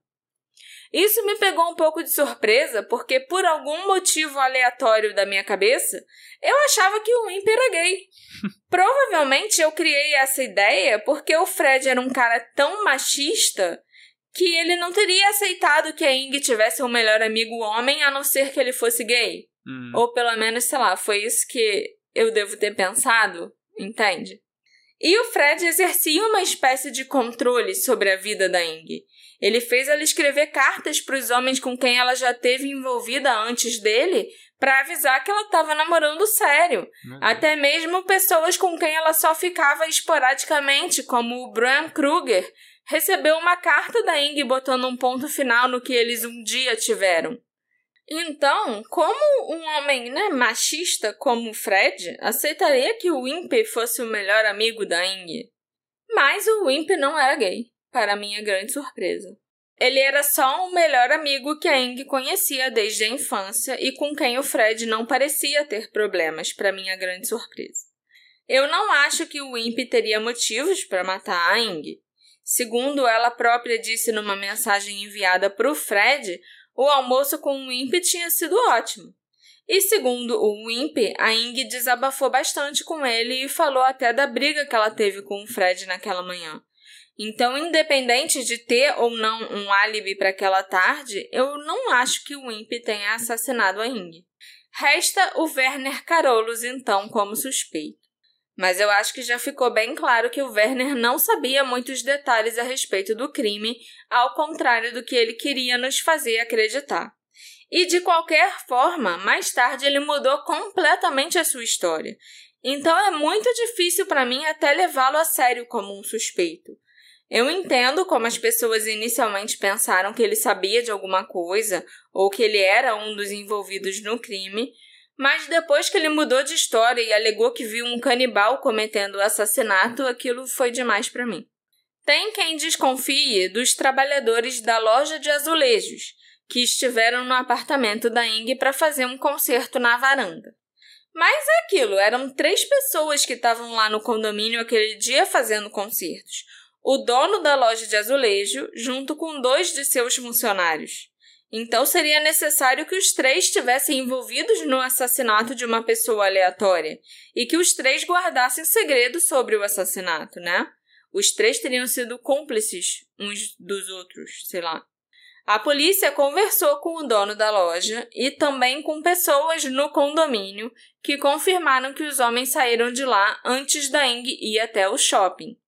Isso me pegou um pouco de surpresa, porque por algum motivo aleatório da minha cabeça, eu achava que o Wimpy era gay. Provavelmente eu criei essa ideia porque o Fred era um cara tão machista que ele não teria aceitado que a Ing tivesse um melhor amigo homem, a não ser que ele fosse gay. Hum. Ou pelo menos, sei lá, foi isso que eu devo ter pensado, entende? E o Fred exercia uma espécie de controle sobre a vida da Ing. Ele fez ela escrever cartas para os homens com quem ela já esteve envolvida antes dele para avisar que ela estava namorando sério. Uhum. Até mesmo pessoas com quem ela só ficava esporadicamente, como o Bram Kruger, recebeu uma carta da Ing botando um ponto final no que eles um dia tiveram. Então, como um homem, né, machista como o Fred, aceitaria que o Wimpy fosse o melhor amigo da Ing. Mas o Wimpy não era gay, para minha grande surpresa. Ele era só o melhor amigo que a Ing conhecia desde a infância e com quem o Fred não parecia ter problemas, para minha grande surpresa. Eu não acho que o Wimpy teria motivos para matar a Ing. Segundo ela própria disse numa mensagem enviada para o Fred, o almoço com o Wimpy tinha sido ótimo. E segundo o Wimpy, a Ing desabafou bastante com ele e falou até da briga que ela teve com o Fred naquela manhã. Então, independente de ter ou não um álibi para aquela tarde, eu não acho que o Wimpy tenha assassinado a Ing. Resta o Werner Carolus, então, como suspeito. Mas eu acho que já ficou bem claro que o Werner não sabia muitos detalhes a respeito do crime, ao contrário do que ele queria nos fazer acreditar. E, de qualquer forma, mais tarde ele mudou completamente a sua história. Então é muito difícil para mim até levá-lo a sério como um suspeito. Eu entendo como as pessoas inicialmente pensaram que ele sabia de alguma coisa, ou que ele era um dos envolvidos no crime, mas depois que ele mudou de história e alegou que viu um canibal cometendo o assassinato, aquilo foi demais para mim. Tem quem desconfie dos trabalhadores da loja de azulejos, que estiveram no apartamento da Ing para fazer um concerto na varanda. Mas é aquilo, eram três pessoas que estavam lá no condomínio aquele dia fazendo concertos. O dono da loja de azulejo, junto com dois de seus funcionários. Então seria necessário que os três estivessem envolvidos no assassinato de uma pessoa aleatória e que os três guardassem segredo sobre o assassinato, né? Os três teriam sido cúmplices uns dos outros, sei lá. A polícia conversou com o dono da loja e também com pessoas no condomínio que confirmaram que os homens saíram de lá antes da Ing ir até o shopping.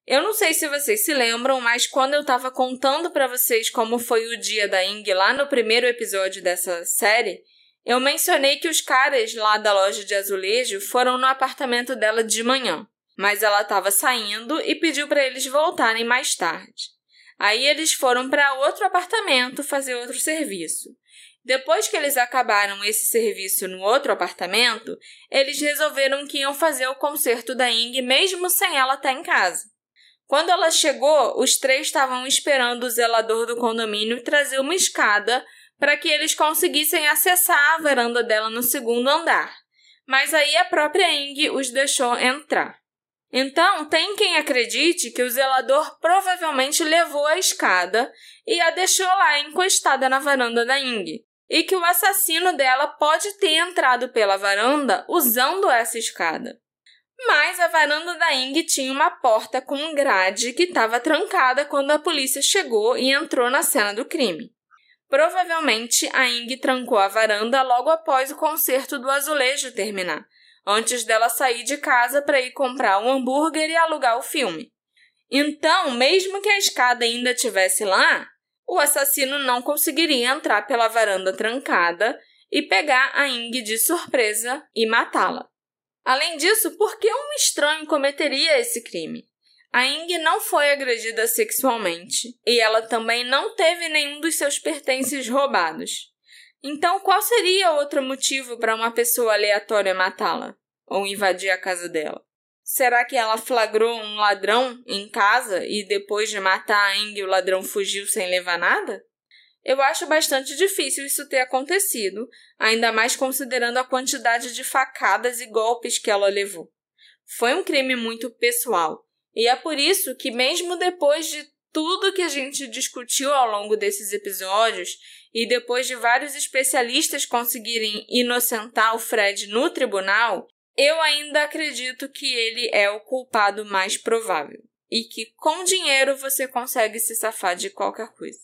Eu não sei se vocês se lembram, mas quando eu estava contando para vocês como foi o dia da Ing lá no primeiro episódio dessa série, eu mencionei que os caras lá da loja de azulejo foram no apartamento dela de manhã, mas ela estava saindo e pediu para eles voltarem mais tarde. Aí eles foram para outro apartamento fazer outro serviço. Depois que eles acabaram esse serviço no outro apartamento, eles resolveram que iam fazer o concerto da Ing mesmo sem ela estar em casa. Quando ela chegou, os três estavam esperando o zelador do condomínio trazer uma escada para que eles conseguissem acessar a varanda dela no segundo andar. Mas aí a própria Ing os deixou entrar. Então, tem quem acredite que o zelador provavelmente levou a escada e a deixou lá encostada na varanda da Ing, e que o assassino dela pode ter entrado pela varanda usando essa escada. Mas a varanda da Ing tinha uma porta com grade que estava trancada quando a polícia chegou e entrou na cena do crime. Provavelmente, a Ing trancou a varanda logo após o concerto do azulejo terminar, antes dela sair de casa para ir comprar um hambúrguer e alugar o filme. Então, mesmo que a escada ainda estivesse lá, o assassino não conseguiria entrar pela varanda trancada e pegar a Ing de surpresa e matá-la. Além disso, por que um estranho cometeria esse crime? A Ing não foi agredida sexualmente e ela também não teve nenhum dos seus pertences roubados. Então, qual seria outro motivo para uma pessoa aleatória matá-la ou invadir a casa dela? Será que ela flagrou um ladrão em casa e depois de matar a Ing o ladrão fugiu sem levar nada? Eu acho bastante difícil isso ter acontecido, ainda mais considerando a quantidade de facadas e golpes que ela levou. Foi um crime muito pessoal, e é por isso que mesmo depois de tudo que a gente discutiu ao longo desses episódios, e depois de vários especialistas conseguirem inocentar o Fred no tribunal, eu ainda acredito que ele é o culpado mais provável, e que com dinheiro você consegue se safar de qualquer coisa.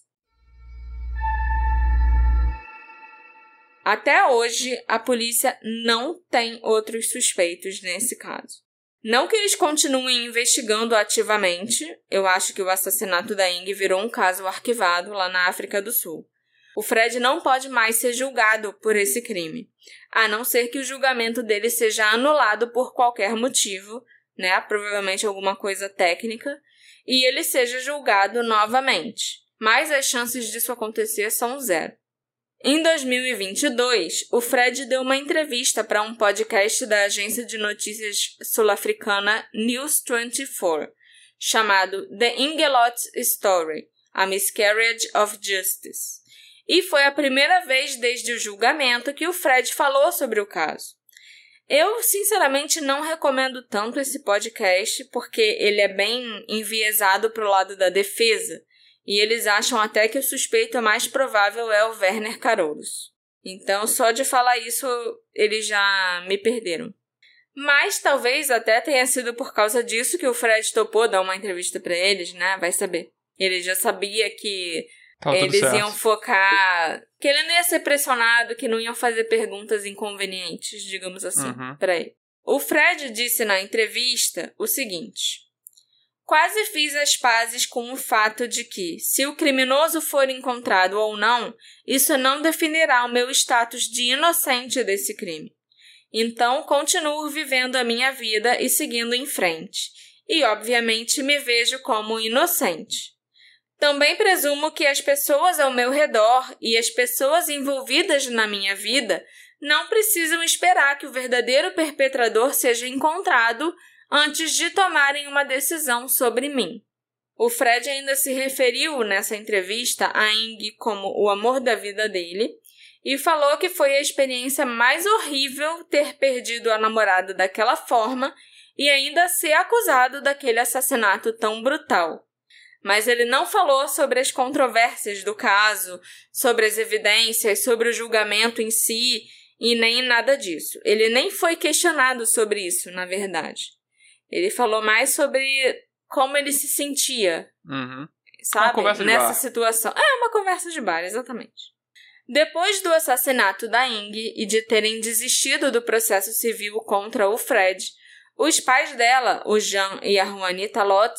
Até hoje, a polícia não tem outros suspeitos nesse caso. Não que eles continuem investigando ativamente, eu acho que o assassinato da Ing virou um caso arquivado lá na África do Sul. O Fred não pode mais ser julgado por esse crime, a não ser que o julgamento dele seja anulado por qualquer motivo, né, provavelmente alguma coisa técnica, e ele seja julgado novamente. Mas as chances disso acontecer são zero. Em dois mil e vinte e dois, o Fred deu uma entrevista para um podcast da agência de notícias sul-africana News vinte e quatro, chamado The Ingelot Story, A Miscarriage of Justice. E foi a primeira vez desde o julgamento que o Fred falou sobre o caso. Eu, sinceramente, não recomendo tanto esse podcast porque ele é bem enviesado para o lado da defesa, e eles acham até que o suspeito mais provável é o Werner Carolus. Então, só de falar isso, eles já me perderam. Mas talvez até tenha sido por causa disso que o Fred topou dar uma entrevista para eles, né? Vai saber. Ele já sabia que tá eles iam focar... que ele não ia ser pressionado, que não iam fazer perguntas inconvenientes, digamos assim, uhum. para ele. O Fred disse na entrevista o seguinte: quase fiz as pazes com o fato de que, se o criminoso for encontrado ou não, isso não definirá o meu status de inocente desse crime. Então, continuo vivendo a minha vida e seguindo em frente. E, obviamente, me vejo como inocente. Também presumo que as pessoas ao meu redor e as pessoas envolvidas na minha vida não precisam esperar que o verdadeiro perpetrador seja encontrado antes de tomarem uma decisão sobre mim. O Fred ainda se referiu nessa entrevista a Ing como o amor da vida dele e falou que foi a experiência mais horrível ter perdido a namorada daquela forma e ainda ser acusado daquele assassinato tão brutal. Mas ele não falou sobre as controvérsias do caso, sobre as evidências, sobre o julgamento em si e nem nada disso. Ele nem foi questionado sobre isso, na verdade. Ele falou mais sobre como ele se sentia, uhum. sabe, nessa situação. É, uma conversa de bar, exatamente. Depois do assassinato da Ing e de terem desistido do processo civil contra o Fred, os pais dela, o Jean e a Juanita Lotz,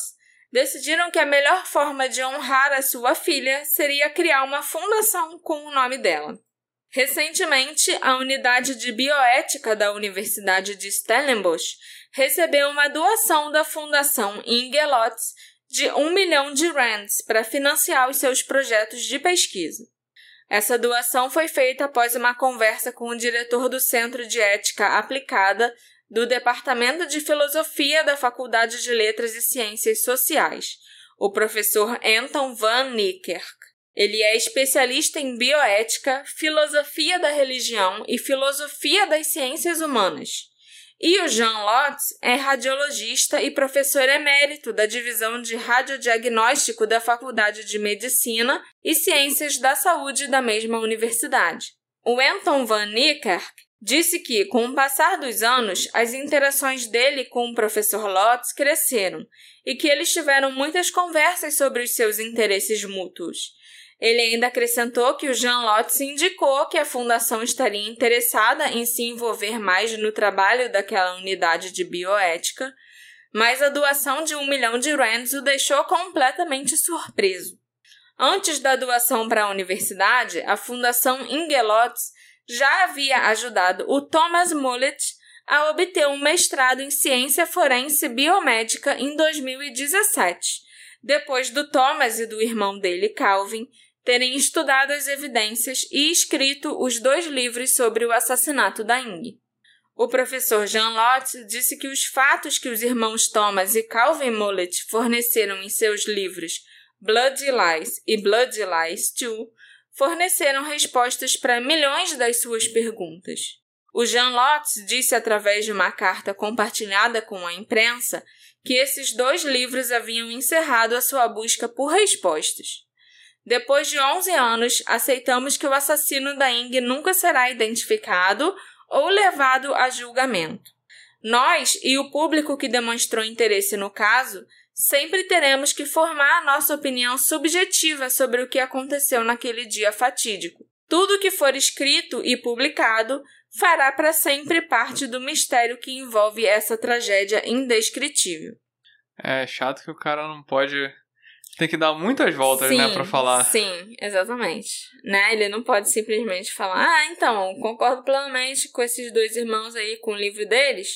decidiram que a melhor forma de honrar a sua filha seria criar uma fundação com o nome dela. Recentemente, a unidade de bioética da Universidade de Stellenbosch recebeu uma doação da Fundação Ingelots de um milhão de rands para financiar os seus projetos de pesquisa. Essa doação foi feita após uma conversa com o diretor do Centro de Ética Aplicada do Departamento de Filosofia da Faculdade de Letras e Ciências Sociais, o professor Anton van Niekerk. Ele é especialista em bioética, filosofia da religião e filosofia das ciências humanas. E o Jean Lotz é radiologista e professor emérito da Divisão de Radiodiagnóstico da Faculdade de Medicina e Ciências da Saúde da mesma universidade. O Anton van Niekerk disse que, com o passar dos anos, as interações dele com o professor Lotz cresceram e que eles tiveram muitas conversas sobre os seus interesses mútuos. Ele ainda acrescentou que o Jean Lotz indicou que a fundação estaria interessada em se envolver mais no trabalho daquela unidade de bioética, mas a doação de um milhão de rands o deixou completamente surpreso. Antes da doação para a universidade, a Fundação Ingelots já havia ajudado o Thomas Mollett a obter um mestrado em ciência forense biomédica em dois mil e dezessete, depois do Thomas e do irmão dele, Calvin, terem estudado as evidências e escrito os dois livros sobre o assassinato da Inge. O professor Jean Lotz disse que os fatos que os irmãos Thomas e Calvin Mollett forneceram em seus livros Bloody Lies e Bloody Lies dois forneceram respostas para milhões das suas perguntas. O Jean Lotz disse através de uma carta compartilhada com a imprensa que esses dois livros haviam encerrado a sua busca por respostas. Depois de onze anos, aceitamos que o assassino da Inge nunca será identificado ou levado a julgamento. Nós e o público que demonstrou interesse no caso sempre teremos que formar a nossa opinião subjetiva sobre o que aconteceu naquele dia fatídico. Tudo que for escrito e publicado fará para sempre parte do mistério que envolve essa tragédia indescritível. É chato que o cara não pode... Tem que dar muitas voltas, sim, né, pra falar. Sim, exatamente. Né? Ele não pode simplesmente falar, ah, então, concordo plenamente com esses dois irmãos aí, com o livro deles,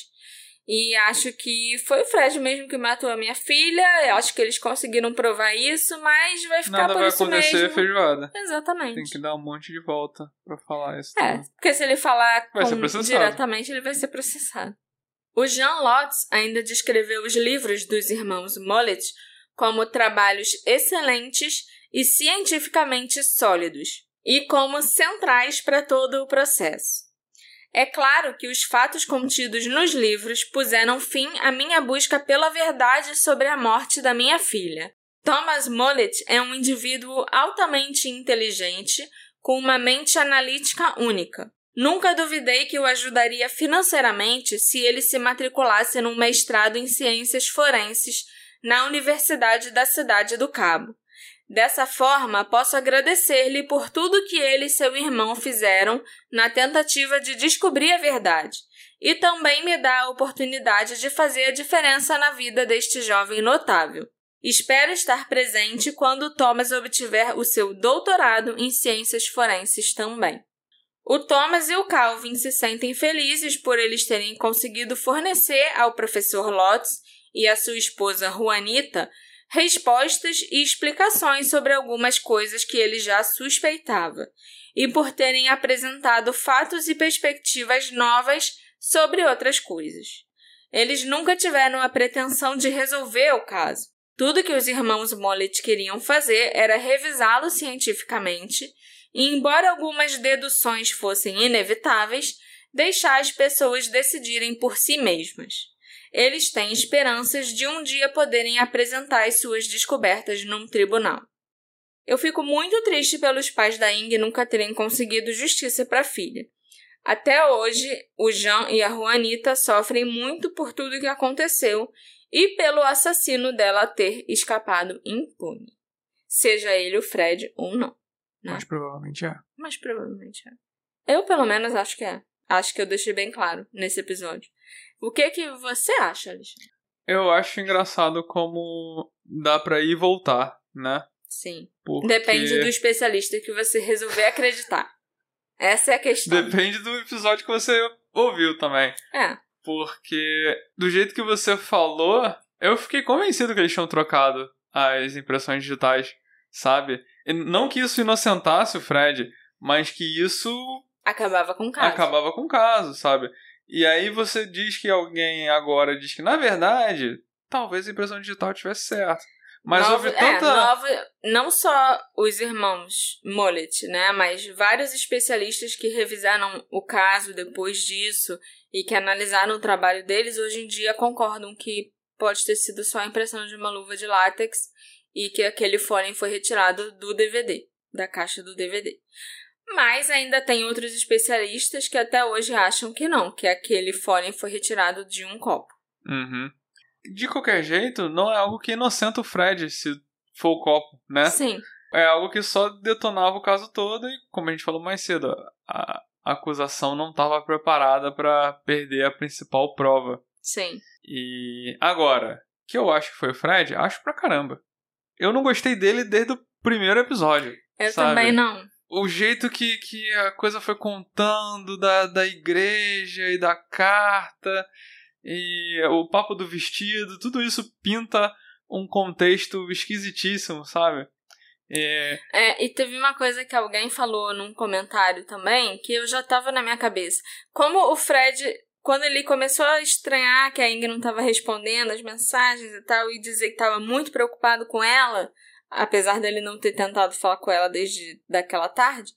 e acho que foi o Fred mesmo que matou a minha filha, eu acho que eles conseguiram provar isso, mas vai ficar Nada por vai isso acontecer, mesmo. feijoada. Exatamente. Tem que dar um monte de volta pra falar isso. É, também. porque se ele falar Vai com, ser processado. diretamente, ele vai ser processado. O Jean Lotz ainda descreveu os livros dos irmãos Mollett como trabalhos excelentes e cientificamente sólidos, e como centrais para todo o processo. É claro que os fatos contidos nos livros puseram fim à minha busca pela verdade sobre a morte da minha filha. Thomas Mollett é um indivíduo altamente inteligente, com uma mente analítica única. Nunca duvidei que o ajudaria financeiramente se ele se matriculasse num mestrado em ciências forenses na Universidade da Cidade do Cabo. Dessa forma, posso agradecer-lhe por tudo que ele e seu irmão fizeram na tentativa de descobrir a verdade, e também me dá a oportunidade de fazer a diferença na vida deste jovem notável. Espero estar presente quando Thomas obtiver o seu doutorado em ciências forenses também. O Thomas e o Calvin se sentem felizes por eles terem conseguido fornecer ao professor Lotz e a sua esposa Juanita respostas e explicações sobre algumas coisas que ele já suspeitava, e por terem apresentado fatos e perspectivas novas sobre outras coisas. Eles nunca tiveram a pretensão de resolver o caso. Tudo que os irmãos Mollett queriam fazer era revisá-lo cientificamente e, embora algumas deduções fossem inevitáveis, deixar as pessoas decidirem por si mesmas. Eles têm esperanças de um dia poderem apresentar as suas descobertas num tribunal. Eu fico muito triste pelos pais da Inge nunca terem conseguido justiça para a filha. Até hoje, o Jean e a Juanita sofrem muito por tudo que aconteceu e pelo assassino dela ter escapado impune. Seja ele o Fred ou não. Né? Mas provavelmente é. Mas provavelmente é. Eu, pelo menos, acho que é. Acho que eu deixei bem claro nesse episódio. O que que você acha, Alexandre? Eu acho engraçado como dá pra ir e voltar, né? Sim. Porque... Depende do especialista que você resolver acreditar. Essa é a questão. Depende do episódio que você ouviu também. É. Porque, do jeito que você falou, eu fiquei convencido que eles tinham trocado as impressões digitais, sabe? E não que isso inocentasse o Fred, mas que isso... Acabava com o caso. Acabava com o caso, sabe? E aí você diz que alguém agora diz que, na verdade, talvez a impressão digital tivesse certo. Mas Novo, houve tanta... É, novo, não só os irmãos Mullet, né? Mas vários especialistas que revisaram o caso depois disso e que analisaram o trabalho deles, hoje em dia concordam que pode ter sido só a impressão de uma luva de látex e que aquele fone foi retirado do D V D, da caixa do D V D. Mas ainda tem outros especialistas que até hoje acham que não, que aquele fone foi retirado de um copo. Uhum. De qualquer jeito, não é algo que inocenta o Fred, se for o copo, né? Sim. É algo que só detonava o caso todo e, como a gente falou mais cedo, a, a acusação não estava preparada para perder a principal prova. Sim. E agora, que eu acho que foi o Fred, acho pra caramba. Eu não gostei dele desde o primeiro episódio. Eu sabe? também não. O jeito que, que a coisa foi contando da, da igreja e da carta... E o papo do vestido, tudo isso pinta um contexto esquisitíssimo, sabe? É... É, e teve uma coisa que alguém falou num comentário também, que eu já tava na minha cabeça. Como o Fred, quando ele começou a estranhar que a Ingrid não tava respondendo as mensagens e tal, e dizer que tava muito preocupado com ela, apesar dele não ter tentado falar com ela desde daquela tarde,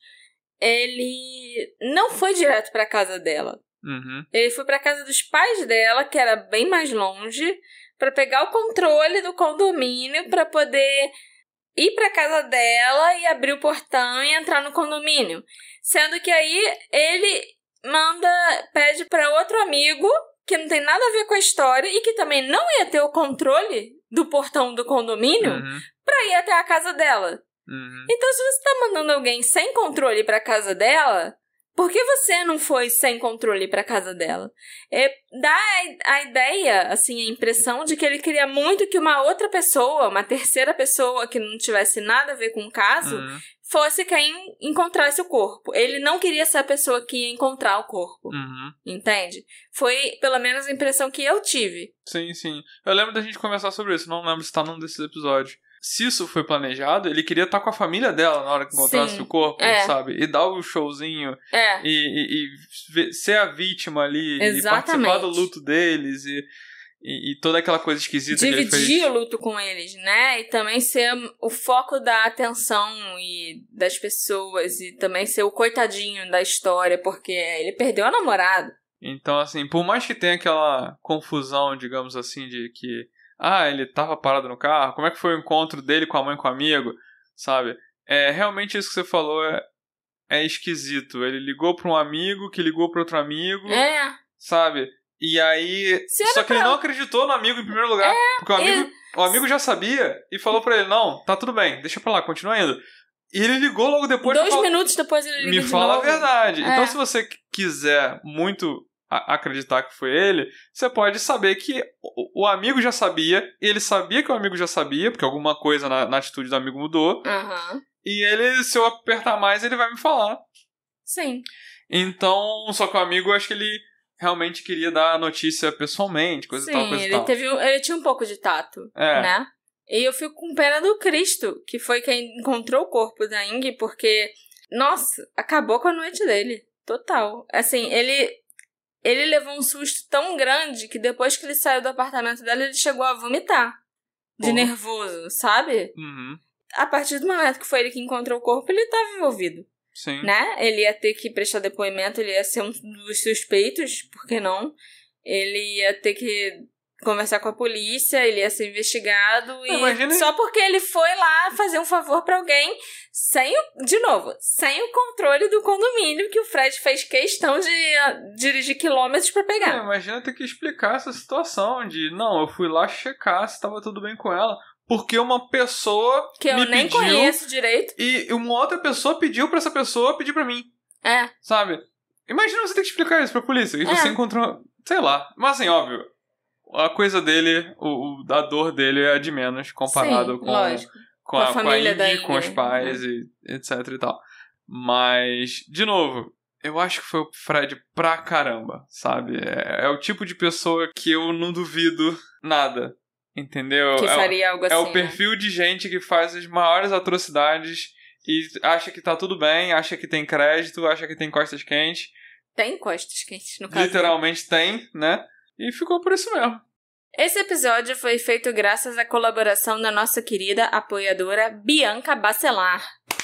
ele não foi direto pra casa dela. Uhum. Ele foi pra casa dos pais dela, que era bem mais longe, pra pegar o controle do condomínio, pra poder ir pra casa dela e abrir o portão e entrar no condomínio. Sendo que aí ele manda, pede pra outro amigo, que não tem nada a ver com a história, e que também não ia ter o controle do portão do condomínio, Uhum. pra ir até a casa dela. Uhum. Então, se você tá mandando alguém sem controle pra casa dela... Por que você não foi sem controle pra casa dela? É, dá a, a ideia, assim, a impressão de que ele queria muito que uma outra pessoa, uma terceira pessoa que não tivesse nada a ver com o caso, Uhum. fosse quem encontrasse o corpo. Ele não queria ser a pessoa que ia encontrar o corpo. Uhum. Entende? Foi, pelo menos, a impressão que eu tive. Sim, sim. Eu lembro da gente conversar sobre isso, não lembro se tá num desses episódios. Se isso foi planejado, ele queria estar com a família dela na hora que encontrasse Sim, o corpo, é. sabe? E dar o showzinho É. e, e, e ver- ser a vítima ali Exatamente. e participar do luto deles e, e, e toda aquela coisa esquisita que ele fez. Dividir o luto com eles, né? E também ser o foco da atenção e das pessoas. E também ser o coitadinho da história, porque ele perdeu a namorada. Então, assim, por mais que tenha aquela confusão, digamos assim, de que ah, ele tava parado no carro, como é que foi o encontro dele com a mãe e com o amigo, sabe? É, realmente isso que você falou é, é esquisito. Ele ligou pra um amigo, que ligou pra outro amigo, É. sabe? E aí... Se era Só que pra- ele não acreditou no amigo em primeiro lugar. Porque o amigo, o amigo já sabia e falou pra ele, não, tá tudo bem, deixa pra lá, continua indo. E ele ligou logo depois Dois pra falar, minutos depois ele liga me de fala novo. a verdade. É. Então se você quiser muito a- acreditar que foi ele, você pode saber que o, o amigo já sabia, ele sabia que o amigo já sabia, porque alguma coisa na, na atitude do amigo mudou, Aham. e ele, se eu apertar mais, ele vai me falar. Sim. Então, só que o amigo, eu acho que ele realmente queria dar a notícia pessoalmente, coisa e tal, Sim, coisa e ele, tal. teve, ele tinha um pouco de tato, É. né? E eu fico com pena do Cristo, que foi quem encontrou o corpo da Ingrid, porque, nossa, acabou com a noite dele. Total. Assim, ele, ele levou um susto tão grande que depois que ele saiu do apartamento dela, ele chegou a vomitar. De Porra. nervoso, sabe? Uhum. A partir do momento que foi ele que encontrou o corpo, ele estava envolvido, Sim. né? Ele ia ter que prestar depoimento, ele ia ser um dos suspeitos, por que não? Ele ia ter que conversar com a polícia, ele ia ser investigado e Imagina- só porque ele foi lá fazer um favor pra alguém sem o, de novo, sem o controle do condomínio que o Fred fez questão de ah, dirigir quilômetros pra É, pegar. imagina ter que explicar essa situação de, não, eu fui lá checar se tava tudo bem com ela, porque uma pessoa Que eu me nem pediu conheço direito. e uma outra pessoa pediu pra essa pessoa pedir pra mim, É, sabe? Imagina você ter que explicar isso pra polícia e É. você encontrou, sei lá, mas assim, óbvio, a coisa dele, o, o, a dor dele é de menos comparado Sim, com, lógico. com, Com a a, família com a da Indy, com os Indy, pais, e etc e tal. Mas, de novo, eu acho que foi o Fred pra caramba, sabe? É, é o tipo de pessoa que eu não duvido nada, entendeu? Que é, faria algo assim, É o né? perfil de gente que faz as maiores atrocidades e acha que tá tudo bem, acha que tem crédito, acha que tem costas quentes. Tem costas quentes, no caso. Literalmente tem, né? E ficou por isso mesmo. Esse episódio foi feito graças à colaboração da nossa querida apoiadora Bianca Bacelar.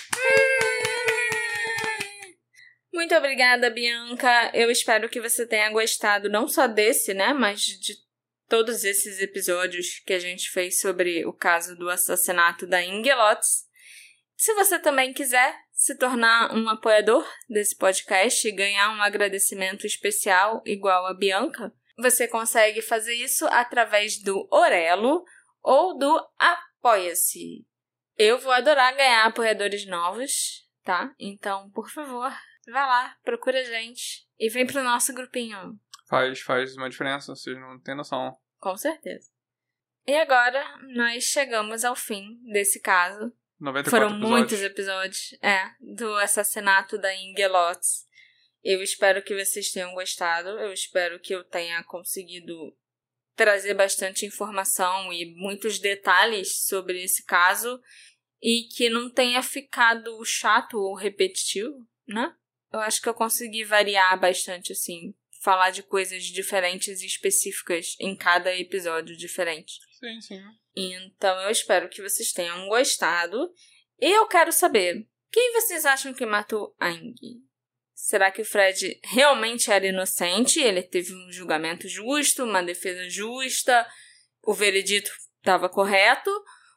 Muito obrigada, Bianca. Eu espero que você tenha gostado não só desse, né, mas de todos esses episódios que a gente fez sobre o caso do assassinato da Inge Lotz. Se você também quiser se tornar um apoiador desse podcast e ganhar um agradecimento especial igual a Bianca, você consegue fazer isso através do Orelo ou do Apoia-se. Eu vou adorar ganhar apoiadores novos, tá? Então, por favor, vai lá, procura a gente e vem pro nosso grupinho. Faz, faz uma diferença, vocês não têm noção. Com certeza. E agora, nós chegamos ao fim desse caso. noventa e quatro Foram episódios. muitos episódios, é, do assassinato da Inge Lotz. Eu espero que vocês tenham gostado. Eu espero que eu tenha conseguido trazer bastante informação e muitos detalhes sobre esse caso e que não tenha ficado chato ou repetitivo, né? Eu acho que eu consegui variar bastante, assim, falar de coisas diferentes e específicas em cada episódio diferente. Sim, sim. Então eu espero que vocês tenham gostado. E eu quero saber, quem vocês acham que matou a Inge? Será que o Fred realmente era inocente? Ele teve um julgamento justo, uma defesa justa? O veredito estava correto?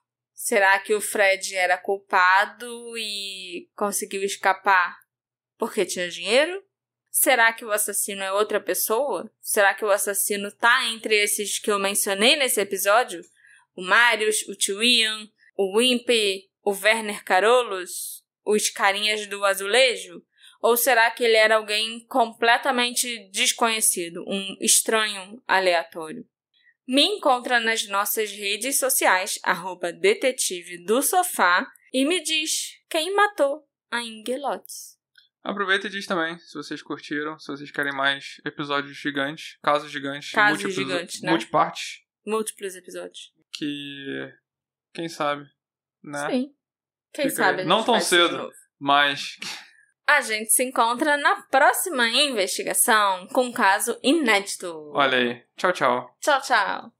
Será que o Fred era culpado e conseguiu escapar porque tinha dinheiro? Será que o assassino é outra pessoa? Será que o assassino tá entre esses que eu mencionei nesse episódio? O Marius, o tio Ian, o Wimpy, o Werner Carolus, os carinhas do azulejo? Ou será que ele era alguém completamente desconhecido, um estranho aleatório? Me encontra nas nossas redes sociais, arroba detetive do sofá, e me diz quem matou a Inge Lotz. Aproveita e diz também, se vocês curtiram, se vocês querem mais episódios gigantes, casos gigantes, Casos múltiplos, gigantes, né? multipartes, Múltiplos episódios. que, quem sabe, né? Sim. Quem Fica sabe aí. a Não gente tão faz isso de cedo. novo. Mas, A gente se encontra na próxima investigação com um caso inédito. olha aí. Tchau, tchau. Tchau, tchau.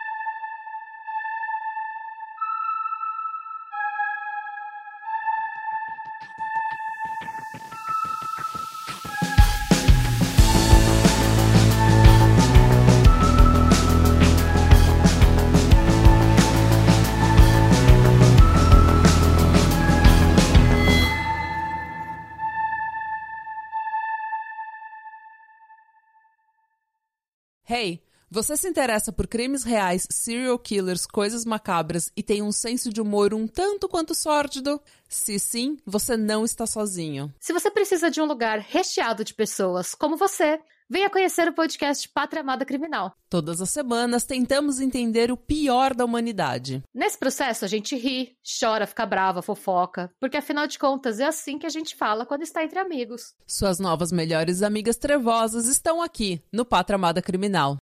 Hey, você se interessa por crimes reais, serial killers, coisas macabras e tem um senso de humor um tanto quanto sórdido? Se sim, você não está sozinho. Se você precisa de um lugar recheado de pessoas como você, venha conhecer o podcast Pátria Amada Criminal. Todas as semanas tentamos entender o pior da humanidade. Nesse processo a gente ri, chora, fica brava, fofoca, porque afinal de contas é assim que a gente fala quando está entre amigos. Suas novas melhores amigas trevosas estão aqui, no Pátria Amada Criminal.